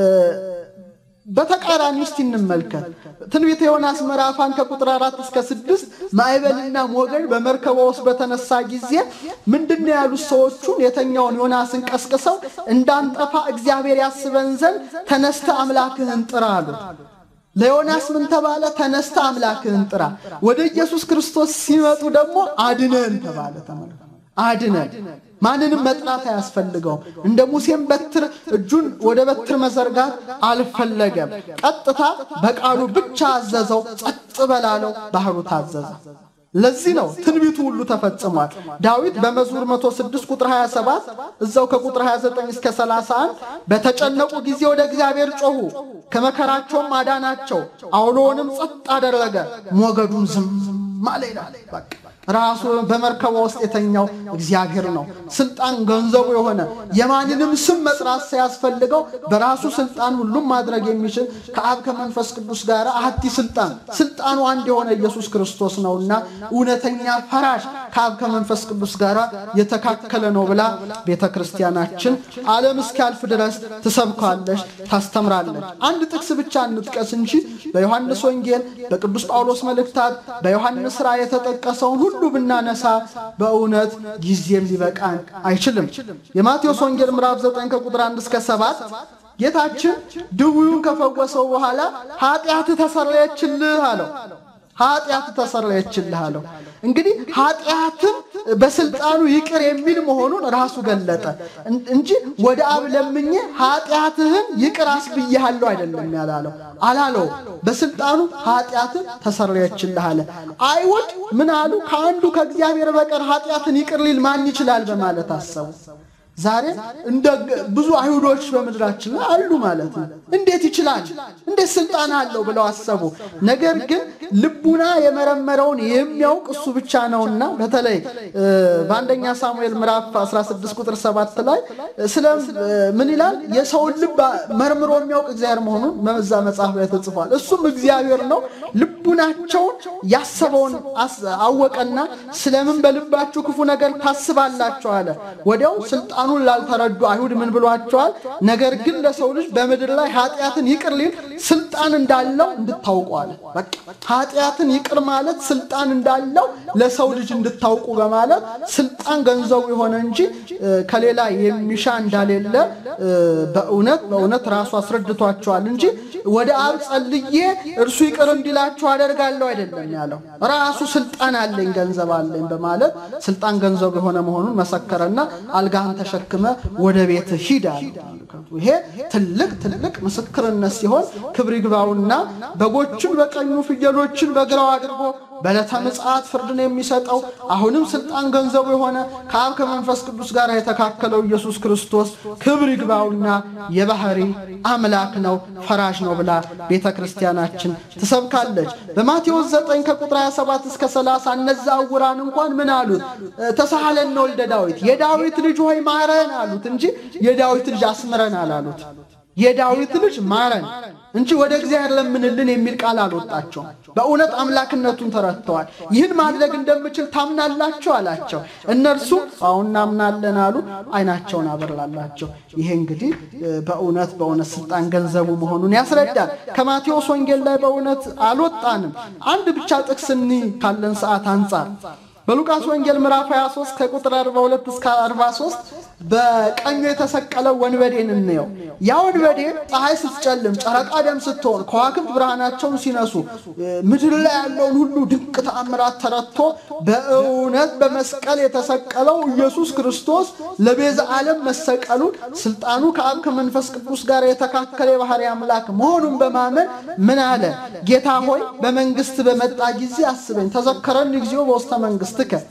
በተቃራኒ ውስጥ እንመልከት። ትንቢተ ዮናስ ምዕራፍ 1 ከቁጥር 4 እስከ 6 ማዕበልና ሞገድ በመርከቧ ውስጥ በተነሳ ጊዜ ምንድነው ያሉት? ሰዎቹን የተኛውን ዮናስን ቀስቅሰው እንዳንጠፋ እግዚአብሔር ያስበን ዘንድ ተነስተ አምላክህን ጥራ አሉት። ለዮናስ ምን ተባለ? ተነስተ አምላክህን ጥራ። ወደ ኢየሱስ ክርስቶስ ሲመጡ ደግሞ አድነን ተባለ። ተመልከቱ፣ አድነን ማንንም መጥራት አያስፈልገው። እንደ ሙሴም በትር እጁን ወደ በትር መዘርጋት አልፈለገም። ቀጥታ በቃሉ ብቻ አዘዘው። ጸጥ በላለው ባህሩ ታዘዘ። ለዚህ ነው ትንቢቱ ሁሉ ተፈጽሟል። ዳዊት በመዝሙር 106 ቁጥር 27 እዛው ከቁጥር 29 እስከ 31 በተጨነቁ ጊዜ ወደ እግዚአብሔር ጮሁ፣ ከመከራቸውም አዳናቸው፣ አውሎንም ጸጥ አደረገ፣ ሞገዱን ዝም አለ ይላል። በቃ ራሱ በመርከቧ ውስጥ የተኛው እግዚአብሔር ነው። ስልጣን ገንዘቡ የሆነ የማንንም ስም መጥራት ሳያስፈልገው በራሱ ስልጣን ሁሉም ማድረግ የሚችል ከአብ ከመንፈስ ቅዱስ ጋር አሐቲ ስልጣኑ አንድ የሆነ ኢየሱስ ክርስቶስ ነውና እውነተኛ ፈራጅ ከአብ ከመንፈስ ቅዱስ ጋር የተካከለ ነው ብላ ቤተክርስቲያናችን ዓለም እስኪያልፍ ድረስ ትሰብካለች፣ ታስተምራለች። አንድ ጥቅስ ብቻ እንጥቀስ እንጂ በዮሐንስ ወንጌል፣ በቅዱስ ጳውሎስ መልእክታት፣ በዮሐንስ ራእይ የተጠቀሰውን ሁሉ ብናነሳ በእውነት ጊዜም ሊበቃን አይችልም። የማቴዎስ ወንጌል ምዕራፍ 9 ከቁጥር 1 እስከ 7 ጌታችን ድውዩን ከፈወሰው በኋላ ኃጢአት ተሰረየችልህ አለው። ኃጢአት ተሰረየችልህ አለው። እንግዲህ ኃጢአትን በስልጣኑ ይቅር የሚል መሆኑን ራሱ ገለጠ እንጂ ወደ አብ ለምኜ ኃጢአትህን ይቅር አስብዬሃለሁ አይደለም ያላለው አላለው። በስልጣኑ ኃጢአትን ተሰረየችልህ አለ። አይሁድ ምን አሉ? ከአንዱ ከእግዚአብሔር በቀር ኃጢአትን ይቅር ሊል ማን ይችላል በማለት አሰቡ። ዛሬ እንደ ብዙ አይሁዶች በመድራችን ላይ አሉ ማለት ነው። እንዴት ይችላል? እንዴት ስልጣን አለው ብለው አሰቡ። ነገር ግን ልቡና የመረመረውን የሚያውቅ እሱ ብቻ ነውና በተለይ በአንደኛ ሳሙኤል ምዕራፍ 16 ቁጥር 7 ላይ ስለ ምን ይላል? የሰው ልብ መርምሮ የሚያውቅ እግዚአብሔር መሆኑን በዛ መጽሐፍ ላይ ተጽፏል። እሱም እግዚአብሔር ነው። ልቡናቸውን ያሰበውን አወቀና ስለምን በልባችሁ ክፉ ነገር ታስባላችሁ አለ። ወዲያው ስልጣኑን ላልተረዱ አይሁድ ምን ብሏቸዋል? ነገር ግን ለሰው ልጅ በምድር ላይ ኃጢአትን ይቅር ሊል ስልጣን እንዳለው እንድታውቁ አለ። በቃ ኃጢአትን ይቅር ማለት ስልጣን እንዳለው ለሰው ልጅ እንድታውቁ በማለት ስልጣን ገንዘቡ የሆነ እንጂ ከሌላ የሚሻ እንዳሌለ በእውነት ራሱ አስረድቷቸዋል እንጂ ወደ አብ ጸልዬ እርሱ ይቅር እንዲላችሁ አደርጋለሁ አይደለም ያለው። ራሱ ስልጣን አለኝ ገንዘብ አለኝ በማለት ስልጣን ገንዘቡ የሆነ መሆኑን መሰከረና አልጋህን ተሸክመ ወደ ቤት ሂድ አለ። ይሄ ትልቅ ምስክርነት ሲሆን ክብር ይግባውና በጎችን በቀኙ ፍየሎችን በግራው አድርጎ በዕለተ ምጽአት ፍርድን የሚሰጠው አሁንም ስልጣን ገንዘቡ የሆነ ከአብ ከመንፈስ ቅዱስ ጋር የተካከለው ኢየሱስ ክርስቶስ ክብር ይግባውና የባህሪ አምላክ ነው፣ ፈራጅ ነው ብላ ቤተክርስቲያናችን ትሰብካለች። በማቴዎስ 9 ከቁጥር 27 እስከ 30 እነዛ ዕውራን እንኳን ምን አሉት? ተሳሃለነ ወልደ ዳዊት፣ የዳዊት ልጅ ሆይ ማረን አሉት እንጂ የዳዊት ልጅ አስምረን አላሉት። የዳዊት ልጅ ማረን እንጂ ወደ እግዚአብሔር ለምንልን የሚል ቃል አልወጣቸው። በእውነት አምላክነቱን ተረድተዋል። ይህን ማድረግ እንደምችል ታምናላችሁ አላቸው። እነርሱ አሁን እናምናለን አሉ። አይናቸውን አበራላቸው። ይሄ እንግዲህ በእውነት ስልጣን ገንዘቡ መሆኑን ያስረዳል። ከማቴዎስ ወንጌል ላይ በእውነት አልወጣንም። አንድ ብቻ ጥቅስ ካለን ሰዓት አንፃር በሉቃስ ወንጌል ምዕራፍ 23 ከቁጥር 42 እስከ 43 በቀኙ የተሰቀለው ወንበዴን እንየው። ያ ወንበዴ ፀሐይ ስትጨልም ጨረቃ ደም ስትሆን ከዋክብት ብርሃናቸውን ሲነሱ ምድር ላይ ያለውን ሁሉ ድንቅ ተአምራት ተረድቶ በእውነት በመስቀል የተሰቀለው ኢየሱስ ክርስቶስ ለቤዛ ዓለም መሰቀሉን ስልጣኑ ከአብ ከመንፈስ ቅዱስ ጋር የተካከለ የባህሪ አምላክ መሆኑን በማመን ምን አለ? ጌታ ሆይ በመንግስት በመጣ ጊዜ አስበኝ፣ ተዘከረኒ እግዚኦ በውስተ መንግስትከ።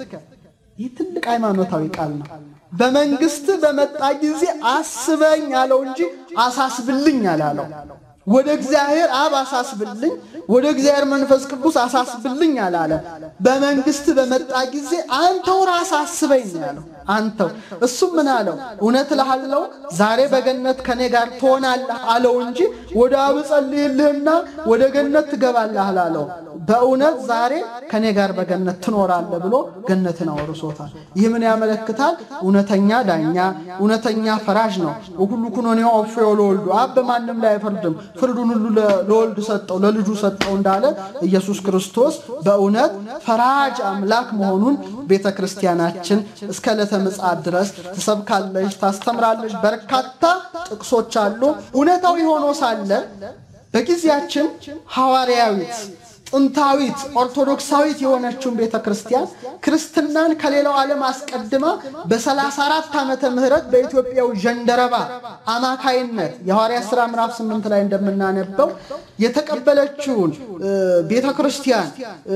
ይህ ትልቅ ሃይማኖታዊ ቃል ነው። በመንግስት በመጣ ጊዜ አስበኝ አለው እንጂ አሳስብልኝ አላለው። ወደ እግዚአብሔር አብ አሳስብልኝ፣ ወደ እግዚአብሔር መንፈስ ቅዱስ አሳስብልኝ አላለ። በመንግስት በመጣ ጊዜ አንተው ራስህ አስበኝ አለው። አንተው እሱም ምን አለው? እውነት እልሃለሁ ዛሬ በገነት ከኔ ጋር ትሆናለህ አለው እንጂ ወደ አብ ጸልይልህና ወደ ገነት ትገባለህ አላለው። በእውነት ዛሬ ከኔ ጋር በገነት ትኖራለህ ብሎ ገነትን አወርሶታል። ይህ ምን ያመለክታል? እውነተኛ ዳኛ፣ እውነተኛ ፈራጅ ነው። ሁሉ ኩኖኔው አፍዮ ለወልዱ አብ በማንም ላይ አይፈርድም፣ ፍርዱን ሁሉ ለወልዱ ሰጠው፣ ለልጁ ሰጠው እንዳለ ኢየሱስ ክርስቶስ በእውነት ፈራጅ አምላክ መሆኑን ቤተክርስቲያናችን እስከ ዕለተ ምጽአት ድረስ ትሰብካለች፣ ታስተምራለች። በርካታ ጥቅሶች አሉ። እውነታዊ ሆኖ ሳለ በጊዜያችን ሐዋርያዊት ጥንታዊት ኦርቶዶክሳዊት የሆነችውን ቤተክርስቲያን ክርስትናን ከሌላው ዓለም አስቀድማ በ34 ዓመተ ምህረት በኢትዮጵያው ጀንደረባ አማካይነት የሐዋርያት ሥራ ምዕራፍ 8 ላይ እንደምናነበው የተቀበለችውን ቤተክርስቲያን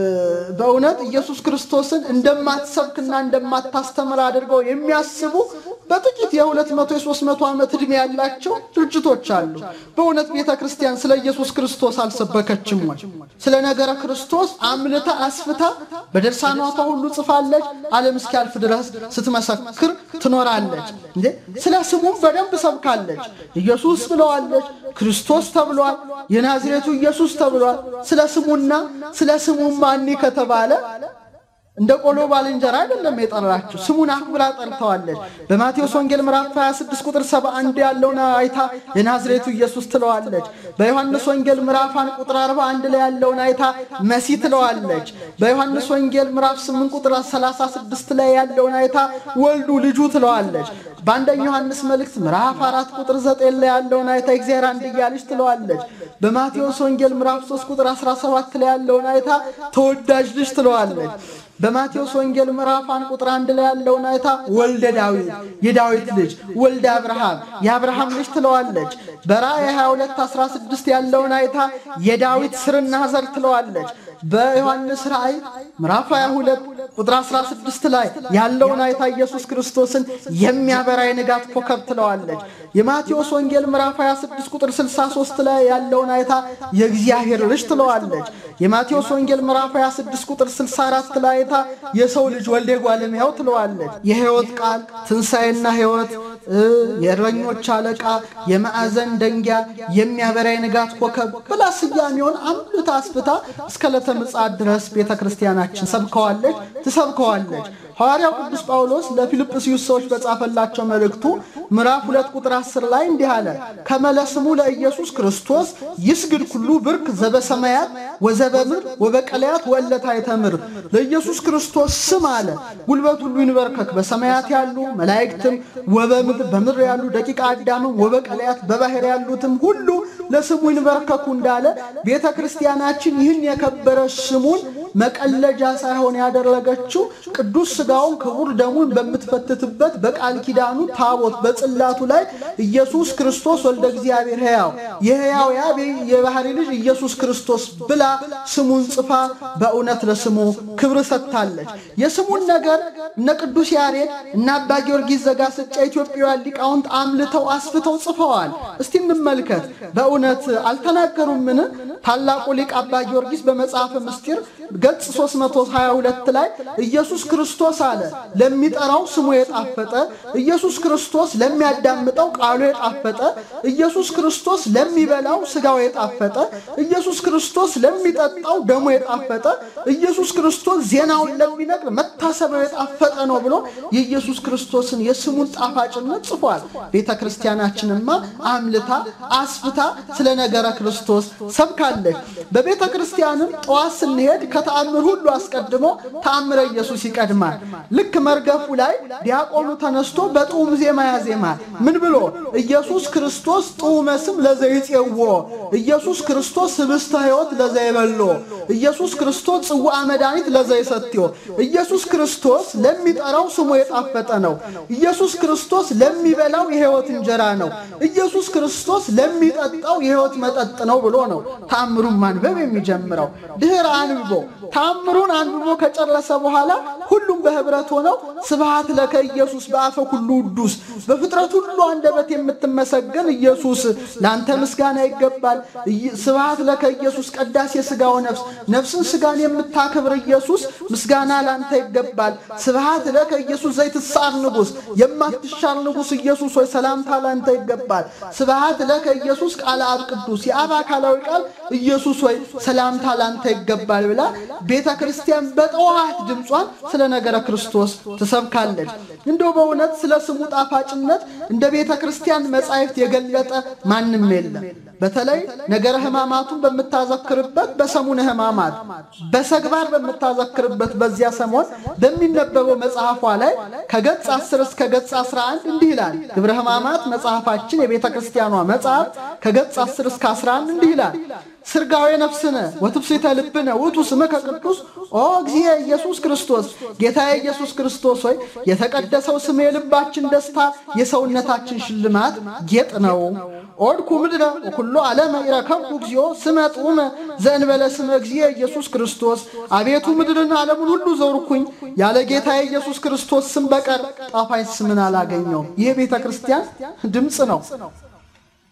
በእውነት ኢየሱስ ክርስቶስን እንደማትሰብክና እንደማታስተምር አድርገው የሚያስቡ በጥቂት የ200-300 ዓመት ዕድሜ ያላቸው ድርጅቶች አሉ። በእውነት ቤተክርስቲያን ስለ ኢየሱስ ክርስቶስ አልሰበከችም ወይ? ስለ ነገረ ክርስቶስ አምልታ አስፍታ በደርሳናቷ ሁሉ ጽፋለች። ዓለም እስኪያልፍ ድረስ ስትመሰክር ትኖራለች። እንዴ ስለ ስሙም በደንብ ሰብካለች። ኢየሱስ ብለዋለች፣ ክርስቶስ ተብሏል፣ የናዝሬቱ ኢየሱስ ተብሏል። ስለ ስሙና ስለ ስሙ ማን ከተባለ እንደ ቆሎ ባልንጀራ አይደለም የጠራችው ስሙን አክብራ ጠርተዋለች በማቴዎስ ወንጌል ምዕራፍ 26 ቁጥር 71 ያለውን አይታ የናዝሬቱ ኢየሱስ ትለዋለች በዮሐንስ ወንጌል ምዕራፍ 1 ቁጥር 41 ላይ ያለውን አይታ መሲህ ትለዋለች በዮሐንስ ወንጌል ምዕራፍ 8 ቁጥር 36 ላይ ያለውን አይታ ወልዱ ልጁ ትለዋለች በአንደኛ ዮሐንስ መልእክት ምዕራፍ 4 ቁጥር 9 ላይ ያለውን አይታ እግዚአብሔር አንድያ ልጅ ትለዋለች በማቴዎስ ወንጌል ምዕራፍ 3 ቁጥር 17 ላይ ያለውን አይታ ተወዳጅ ልጅ ትለዋለች በማቴዎስ ወንጌል ምዕራፍ 1 ቁጥር 1 ላይ ያለውን አይታ ወልደ ዳዊት የዳዊት ልጅ ወልደ አብርሃም የአብርሃም ልጅ ትለዋለች በራእይ 22:16 ያለውን አይታ የዳዊት ስርና ዘር ትለዋለች በዮሐንስ ራእይ ምዕራፍ 22 ቁጥር 16 ላይ ያለውን አይታ ኢየሱስ ክርስቶስን የሚያበራ የንጋት ኮከብ ትለዋለች የማቴዎስ ወንጌል ምዕራፍ 26 ቁጥር 63 ላይ ያለውን አይታ የእግዚአብሔር ልጅ ትለዋለች የማቴዎስ ወንጌል ምዕራፍ 26 ቁጥር 64 ላይ አይታ የሰው ልጅ ወልደ ጓለሚያው ትለዋለች የሕይወት ቃል ትንሳኤና ሕይወት የእረኞች አለቃ የማዕዘን ደንጊያ የሚያበራ የንጋት ኮከብ ብላ ስያሜውን አምልታ አስፍታ እስከ ለተምጻት ድረስ ቤተክርስቲያናችን ሰብከዋለች ትሰብከዋለች ሐዋርያው ቅዱስ ጳውሎስ ለፊልጵስዩስ ሰዎች በጻፈላቸው መልእክቱ ምዕራፍ 2 ቁጥር 10 ላይ እንዲህ አለ ከመለስሙ ለኢየሱስ ክርስቶስ ይስግድ ኩሉ ብርክ ዘበሰማያት ወዘበምድር ወበቀላያት ወለታ የተምር ለኢየሱስ ክርስቶስ ስም አለ ጉልበት ሁሉ ይንበርከክ በሰማያት ያሉ መላእክትም ወበምድር በምድር ያሉ ደቂቀ አዳምም ወበቀላያት በባህር ያሉትም ሁሉ ለስሙ ይንበርከኩ እንዳለ ቤተክርስቲያናችን ይህን የከበረ ስሙን መቀለጃ ሳይሆን ያደረገችው ቅዱስ ስጋውን ክቡር ደሙን በመትፈተትበት በቃል ኪዳኑ ታቦት በጽላቱ ላይ ኢየሱስ ክርስቶስ ወልደ እግዚአብሔር ሕያው የሕያው የባህሪ ልጅ ኢየሱስ ክርስቶስ ብላ ስሙን ጽፋ በእውነት ለስሙ ክብር ሰጥታለች የስሙን ነገር እነ ቅዱስ ያሬድ እና አባ ጊዮርጊስ ዘጋስጫ ኢትዮጵያውያን ሊቃውንት አምልተው አስፍተው ጽፈዋል እስቲ እንመልከት በእውነት አልተናገሩምን ታላቁ ሊቅ አባ ጊዮርጊስ በመጽሐፈ ምስጢር ገጽ 322 ላይ ኢየሱስ ክርስቶስ አለ ለሚጠራው ስሙ የጣፈጠ ኢየሱስ ክርስቶስ ለሚያዳምጠው ቃሉ የጣፈጠ ኢየሱስ ክርስቶስ ለሚበላው ስጋው የጣፈጠ ኢየሱስ ክርስቶስ ለሚጠጣው ደሙ የጣፈጠ ኢየሱስ ክርስቶስ ዜናውን ለሚነግር መታሰቢያው የጣፈጠ ነው ብሎ የኢየሱስ ክርስቶስን የስሙን ጣፋጭነት ጽፏል ቤተክርስቲያናችንማ አምልታ አስፍታ ስለ ነገረ ክርስቶስ ሰብካለች በቤተክርስቲያንም ጧት ስንሄድ ከተአምር ሁሉ አስቀድሞ ተአምረ ኢየሱስ ይቀድማል ልክ መርገፉ ላይ ዲያቆኑ ተነስቶ በጡም ዜማ ያዜማል ምን ብሎ ኢየሱስ ክርስቶስ ጡመ ስም ለዘይጼዎ ኢየሱስ ክርስቶስ ህብስተ ሕይወት ለዘይበሎ ኢየሱስ ክርስቶስ ጽዋ መድኃኒት ለዘይሰጥዮ ኢየሱስ ክርስቶስ ለሚጠራው ስሙ የጣፈጠ ነው ኢየሱስ ክርስቶስ ለሚበላው የሕይወት እንጀራ ነው ኢየሱስ ክርስቶስ ለሚጠጣው የሕይወት መጠጥ ነው ብሎ ነው ተአምሩን ማንበብ የሚጀምረው ድህረ አንብቦ ተአምሩን አንብቦ ከጨረሰ በኋላ ሁሉም በህብረት ሆነው ስብሐት ለከ ኢየሱስ በአፈ ሁሉ ቅዱስ በፍጥረት ሁሉ አንደበት የምትመሰገን ኢየሱስ ላንተ ምስጋና ይገባል ስብሐት ለከ ኢየሱስ ቀዳሴ ስጋው ነፍስን ስጋን የምታከብር ኢየሱስ ምስጋና ላንተ ይገባል ስብሐት ለከ ኢየሱስ ዘይትሳር ንጉስ የማትሻር ንጉስ ኢየሱስ ሆይ ሰላምታ ላንተ ይገባል ስብሐት ለከ ኢየሱስ ቃል አብ ቅዱስ የአብ አካላዊ ቃል ኢየሱስ ሆይ ሰላምታ ላንተ ይገባል ብላ ቤተክርስቲያን በጠዋት ድምጿን ስለ ነገረ ክርስቶስ ተሰብካለች እንደው በእውነት ስለ ስሙ ጣፋጭነት እንደ ቤተክርስቲያን መጻሕፍት የገለጠ ማንንም የለም በተለይ ነገረ ሕማማቱን በመታዘክርበት በሰሙነ ሕማማት በሰግባር በመታዘክርበት በዚያ ሰሞን በሚነበበው መጽሐፏ ላይ ከገጽ 10 እስከ ገጽ 11 እንዲህ ይላል ግብረ ሕማማት መጽሐፋችን የቤተክርስቲያኗ መጽሐፍ ከገጽ 10 እስከ 11 እንዲህ ይላል ስርጋዌ ነፍስነ ወትብሲተ ልብነ ውእቱ ስምከ ቅዱስ ኦ እግዚእ ኢየሱስ ክርስቶስ ጌታዬ ኢየሱስ ክርስቶስ ሆይ የተቀደሰው ስም የልባችን ደስታ የሰውነታችን ሽልማት ጌጥ ነው ኦድኩ ምድረ ወኩሉ ዓለም ይረከብኩ እግዚኦ ስመ ጡመ ዘእንበለ ስመ እግዚእ ኢየሱስ ክርስቶስ አቤቱ ምድርን ዓለሙን ሁሉ ዘውርኩኝ ያለ ጌታዬ ኢየሱስ ክርስቶስ ስም በቀር ጣፋጭ ስምን አላገኘው ይሄ ቤተክርስቲያን ድምጽ ነው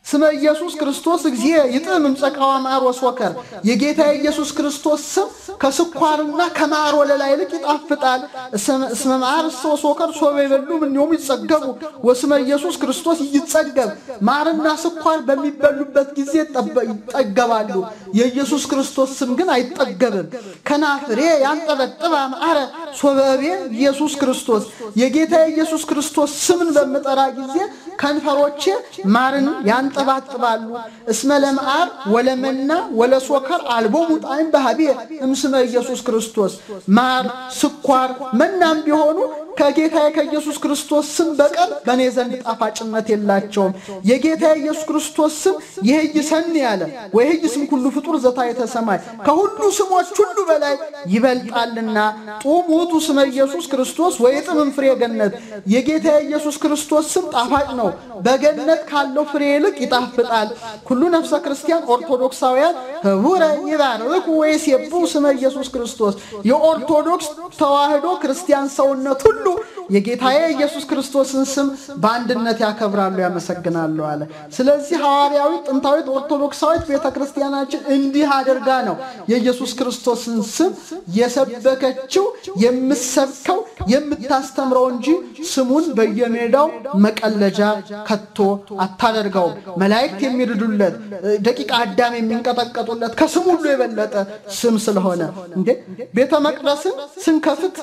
ስመ ኢየሱስ ክርስቶስ እግዚእ ይጥምም ጸቃዋ ማር ወስወከር የጌታ ኢየሱስ ክርስቶስ ስም ከስኳርና ከማር ወለላ ይልቅ ይጣፍጣል እስመ ማር ወስወከር ሶበ ይበሉ ምንዮም ይጸገቡ ወስመ ኢየሱስ ክርስቶስ ይጸገብ ማርና ስኳር በሚበሉበት ጊዜ ይጠገባሉ የኢየሱስ ክርስቶስ ስም ግን አይጠገብም ከናፍሬ ያንጠበጥባ ማር ሶበቤ ኢየሱስ ክርስቶስ የጌታ ኢየሱስ ክርስቶስ ስምን በመጠራ ጊዜ ከንፈሮቼ ማርን ያንጠባጥባሉ እስመ ለማር ወለመና ወለሶከር አልቦሙ ጣዕም በሃቤ እስመ ኢየሱስ ክርስቶስ ማር ስኳር መናም ቢሆኑ ከጌታ ከኢየሱስ ክርስቶስ ስም በቀር በኔ ዘንድ ጣፋጭነት የላቸውም የጌታ ኢየሱስ ክርስቶስ ስም ይህይሰን ያለ ወይህይስም ሁሉ ፍጡር ዘታይተ ሰማይ ከሁሉ ስሞች ሁሉ በላይ ይበልጣልና ጦሙቱ ስመ ኢየሱስ ክርስቶስ ወይጥምም ፍሬ ገነት የጌታ ኢየሱስ ክርስቶስ ስም ጣፋጭ ነው በገነት ካለው ፍሬ ይልቅ ይጣፍጣል ሁሉ ነፍሰ ክርስቲያን ኦርቶዶክሳውያን ህቡረ ይባርኩ ወይሴቡ ስመ ኢየሱስ ክርስቶስ የኦርቶዶክስ ተዋህዶ ክርስቲያን ሰውነት ሁሉ የጌታዬ ኢየሱስ ክርስቶስን ስም በአንድነት ያከብራሉ ያመሰግናሉ አለ ስለዚህ ሐዋርያዊ ጥንታዊ ኦርቶዶክሳዊት ቤተክርስቲያናችን እንዲህ አድርጋ ነው የኢየሱስ ክርስቶስን ስም የሰበከችው የምትሰብከው የምታስተምረው እንጂ ስሙን በየሜዳው መቀለጃ ከቶ አታደርገው መላእክት የሚርዱለት ደቂቃ አዳም የሚንቀጠቀጡለት ከስሙ ሁሉ የበለጠ ስም ስለሆነ እንዴ ቤተ መቅደስን ስንከፍት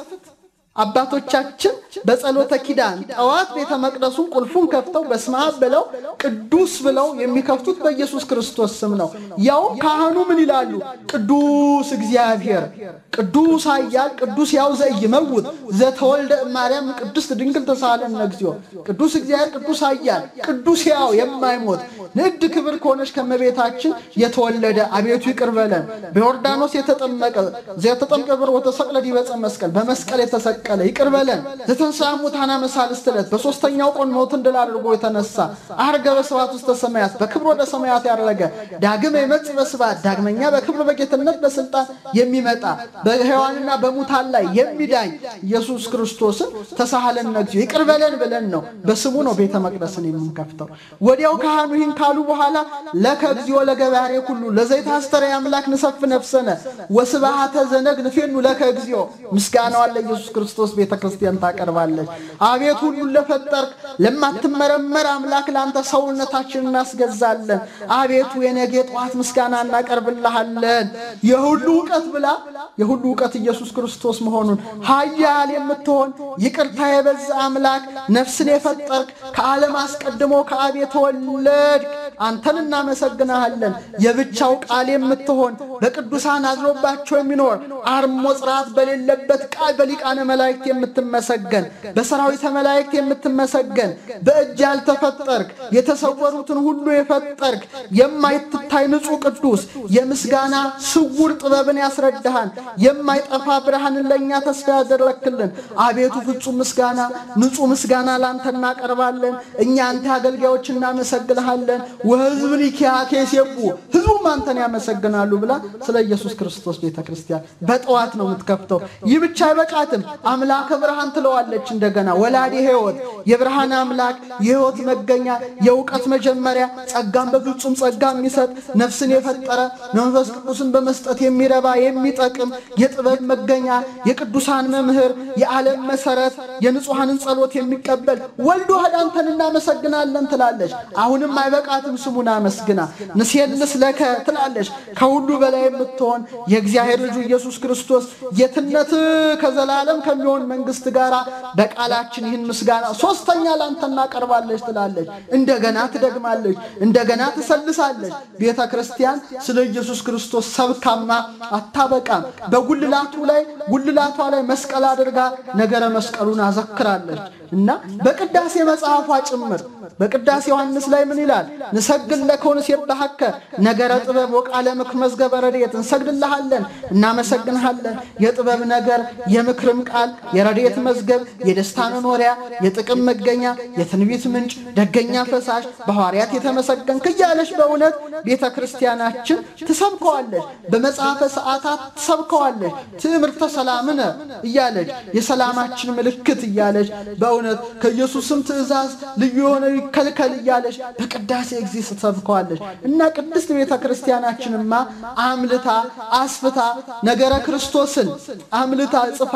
አባቶቻችን በጸሎተ ኪዳን ጠዋት ቤተ መቅደሱን ቁልፉን ከፍተው በስመ አብ ብለው ቅዱስ ብለው የሚከፍቱት በኢየሱስ ክርስቶስ ስም ነው ያው ካህኑ ምን ይላሉ ቅዱስ እግዚአብሔር ቅዱስ ኃያል ቅዱስ ያው ዘይመውት ዘተወልደ ማርያም ቅድስት ድንግል ተሳለን እግዚኦ ቅዱስ እግዚአብሔር ቅዱስ ኃያል ቅዱስ ያው የማይሞት ንድ ክብር ኮነሽ ከመቤታችን የተወለደ አቤቱ ይቅርበለን በዮርዳኖስ የተጠመቀ ዘተጠምቀ ወተሰቅለ ዲበጸ መስቀል በመስቀል የተሰቀለ ይቅርበለን ዘተንሳሙታና መሳልስተለት በሶስተኛው ቀን ሞትን ድል አድርጎ የተነሳ አርገ በሰዋት ውስጥ ሰማያት በክብር ወደ ሰማያት ያረገ ዳግም ይመጽ በስባት ዳግመኛ በክብር በጌትነት በስልጣን የሚመጣ በሕያዋንና በሙታን ላይ የሚዳኝ ኢየሱስ ክርስቶስን ተሳሃለን ነግዚ ይቅርበለን ብለን ነው በስሙ ነው ቤተ መቅደስን የምንከፍተው ወዲያው ካህኑ ይህን ካሉ በኋላ ለከግዚኦ ለገባሬ ሁሉ ለዘይት አስተር ያምላክ ንሰፍ ነፍሰነ ወስባሃተ ዘነግ ንፈኑ ለከግዚኦ ምስጋናው አለ ኢየሱስ ክርስቶስ ቤተክርስቲያን ታቀርባለች አቤት ሁሉ ለፈጠርክ ለማትመረመር አምላክ ላንተ ሰውነታችንን እናስገዛለን አቤቱ የነገ ጧት ምስጋና እናቀርብልሃለን የሁሉ ዕውቀት ብላ የሁሉ ዕውቀት ኢየሱስ ክርስቶስ መሆኑን ኃያል የምትሆን ይቅርታ የበዛ አምላክ ነፍስን የፈጠርክ ከዓለም አስቀድሞ ከአብ የተወለድክ አንተን እናመሰግናለን የብቻው ቃል የምትሆን በቅዱሳን አዝሮባቸው የሚኖር አርሞ ጽራት በሌለበት ቃል በሊቃነ መላእክት የምትመሰገን በሰራዊተ መላእክት የምትመሰገን በእጅ ያልተፈጠርክ የተሰወሩትን ሁሉ የፈጠርክ የማይታይ ንጹህ ቅዱስ የምስጋና ስውር ጥበብን ያስረዳሃን የማይጠፋ ብርሃንን ለኛ ተስፋ ያደረክልን አቤቱ ፍጹም ምስጋና ንጹህ ምስጋና ላንተ እናቀርባለን እኛ አንተ አገልጋዮች እናመሰግናለን ወህዝብን ይካከሰቡ ህዝቡም አንተን ያመሰግናሉ ብላ ስለ ኢየሱስ ክርስቶስ ቤተክርስቲያን በጠዋት ነው የምትከፍተው ይብቻ አይበቃትም አምላከ ብርሃን ትለዋለች እንደገና ወላዲ ሕይወት የብርሃን አምላክ የሕይወት መገኛ የዕውቀት መጀመሪያ ጸጋን በፍጹም ጸጋ የሚሰጥ ነፍስን የፈጠረ መንፈስ ቅዱስን በመስጠት የሚረባ የሚጠቅም የጥበብ መገኛ የቅዱሳን መምህር የዓለም መሰረት የንጹሃንን ጸሎት የሚቀበል ወልዶ አንተን እናመሰግናለን ትላለች አሁንም አይበቃትም ስሙን አመስግና ንስየልስ ለከ ትላለች ከሁሉ በላይ የምትሆን የእግዚአብሔር ልጅ ኢየሱስ ክርስቶስ የትነት ከዘላለም ከሚሆን መንግስት ጋራ በቃላችን ይህን ምስጋና ሶስተኛ ላንተ እናቀርባለች ትላለች እንደገና ትደግማለች እንደገና ትሰልሳለች ቤተክርስቲያን ስለ ኢየሱስ ክርስቶስ ሰብካማ አታበቃም በጉልላቱ ላይ መስቀል አድርጋ ነገረ መስቀሉን አዘክራለች እና በቅዳሴ መጽሐፏ ጭምር በቅዳሴ ዮሐንስ ላይ ምን ይላል ንሰግድ ለከውን ሲባሐከ ነገረ ጥበብ ወቃለ ምክር መዝገበ ረድኤት እንሰግድልሃለን እናመሰግንሃለን የጥበብ ነገር የምክርም ቃል የረድኤት መዝገብ የደስታ መኖሪያ የጥቅም መገኛ የትንቢት ምንጭ ደገኛ ፈሳሽ በሐዋርያት የተመሰገንክ እያለች በእውነት ቤተክርስቲያናችን ትሰብከዋለች በመጽሐፈ ሰዓታት ትሰብከዋለች ትምህርተ ሰላምነ እያለች የሰላማችን ምልክት እያለች በእውነት በእውነት ከኢየሱስም ትእዛዝ ልዩ የሆነ ይከልከል እያለች በቅዳሴ ጊዜ ስትሰብከዋለች እና ቅድስት ቤተክርስቲያናችንማ አምልታ አስፍታ ነገረ ክርስቶስን አምልታ ጽፋ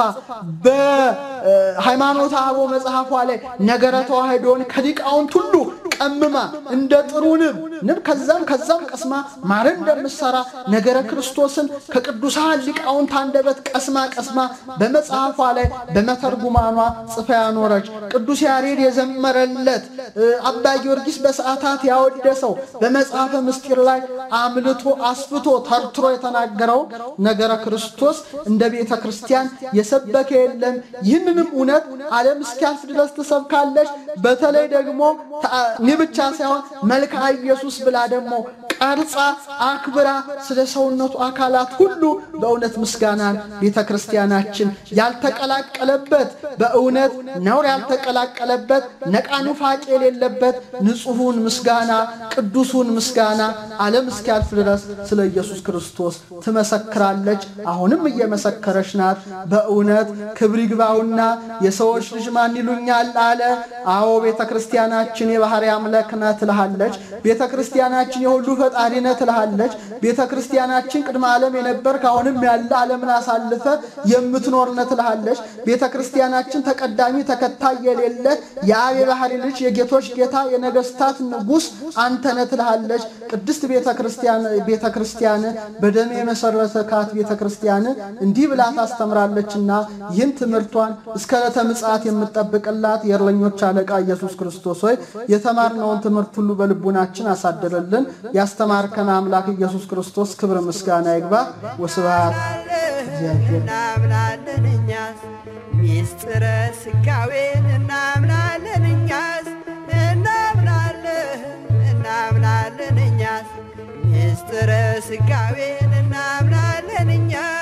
በሃይማኖተ አበው መጽሐፏ ላይ ነገረ ተዋህዶን ከሊቃውንት ሁሉ ቀምማ እንደ ጥሩ ንብ ከዛም ቀስማ ማር እንደምትሰራ ነገረ ክርስቶስን ከቅዱሳን ሊቃውንት አንደበት ቀስማ በመጽሐፏ ላይ በመተርጉማኗ ጽፋ ያኖረች ቅዱስ ያሬድ የዘመረለት አባ ጊዮርጊስ በሰዓታት ያወደሰው በመጽሐፈ ምስጢር ላይ አምልቶ አስፍቶ ተርትሮ የተናገረው ነገረ ክርስቶስ እንደ ቤተ ክርስቲያን የሰበከ የለም። ይህንንም እውነት ዓለም እስኪያልፍ ድረስ ተሰብካለች። በተለይ ደግሞ ንብቻ ሳይሆን መልክዓ ኢየሱስ ብላ ደግሞ ቀርጻ አክብራ ስለ ሰውነቱ አካላት ሁሉ በእውነት ምስጋናን ቤተ ክርስቲያናችን ያልተቀላቀለበት በእውነት ነውር ያልተቀላቀለበት ነቃኑፋቄ የሌለበት ንጹሑን ምስጋና ቅዱሱን ምስጋና ዓለም እስኪያልፍ ድረስ ስለ ኢየሱስ ክርስቶስ ትመሰክራለች። አሁንም እየመሰከረች ናት። በእውነት ክብር ይግባውና የሰዎች ልጅ ማን ይሉኛል አለ። አዎ ቤተ ክርስቲያናችን የባህሪ አምላክ ናት ትላለች። ቤተ ክርስቲያናችን የሁሉ ፈጣሪ ናት ትላለች። ቤተ ክርስቲያናችን ቅድመ ዓለም የነበርክ አሁንም ያለ ዓለምን አሳልፈ የምትኖር ናት ትላለች። ቤተ ክርስቲያናችን ተቀዳሚ ተከታይ የሌለ የአብ የባህሪ ልጅ የጌቶች ጌታ የነገስታት ንጉስ አንተ ናት ትላለች። ቅድስት ቤተ ክርስቲያን በደም የመሰረተካት ቤተ ክርስቲያን እንዲህ ብላ ታስተምራለችና ይህን ትምህርቷን እስከ ዕለተ ምጽአት የምትጠብቅላት የእረኞች አለቃ ኢየሱስ ክርስቶስ ሆይ የተማርነውን ትምህርት ሁሉ በልቡናችን አሳድርልን። ያስተማርከን አምላክ ኢየሱስ ክርስቶስ ክብር ምስጋና ይግባ። ወስብሐት ለእግዚአብሔር። እናምናለን እኛስ ሚስጥረ ሥጋዌን እናምናለን እኛስ እናምናለን እኛስ ሚስጥረ ሥጋዌን እናምናለን እኛስ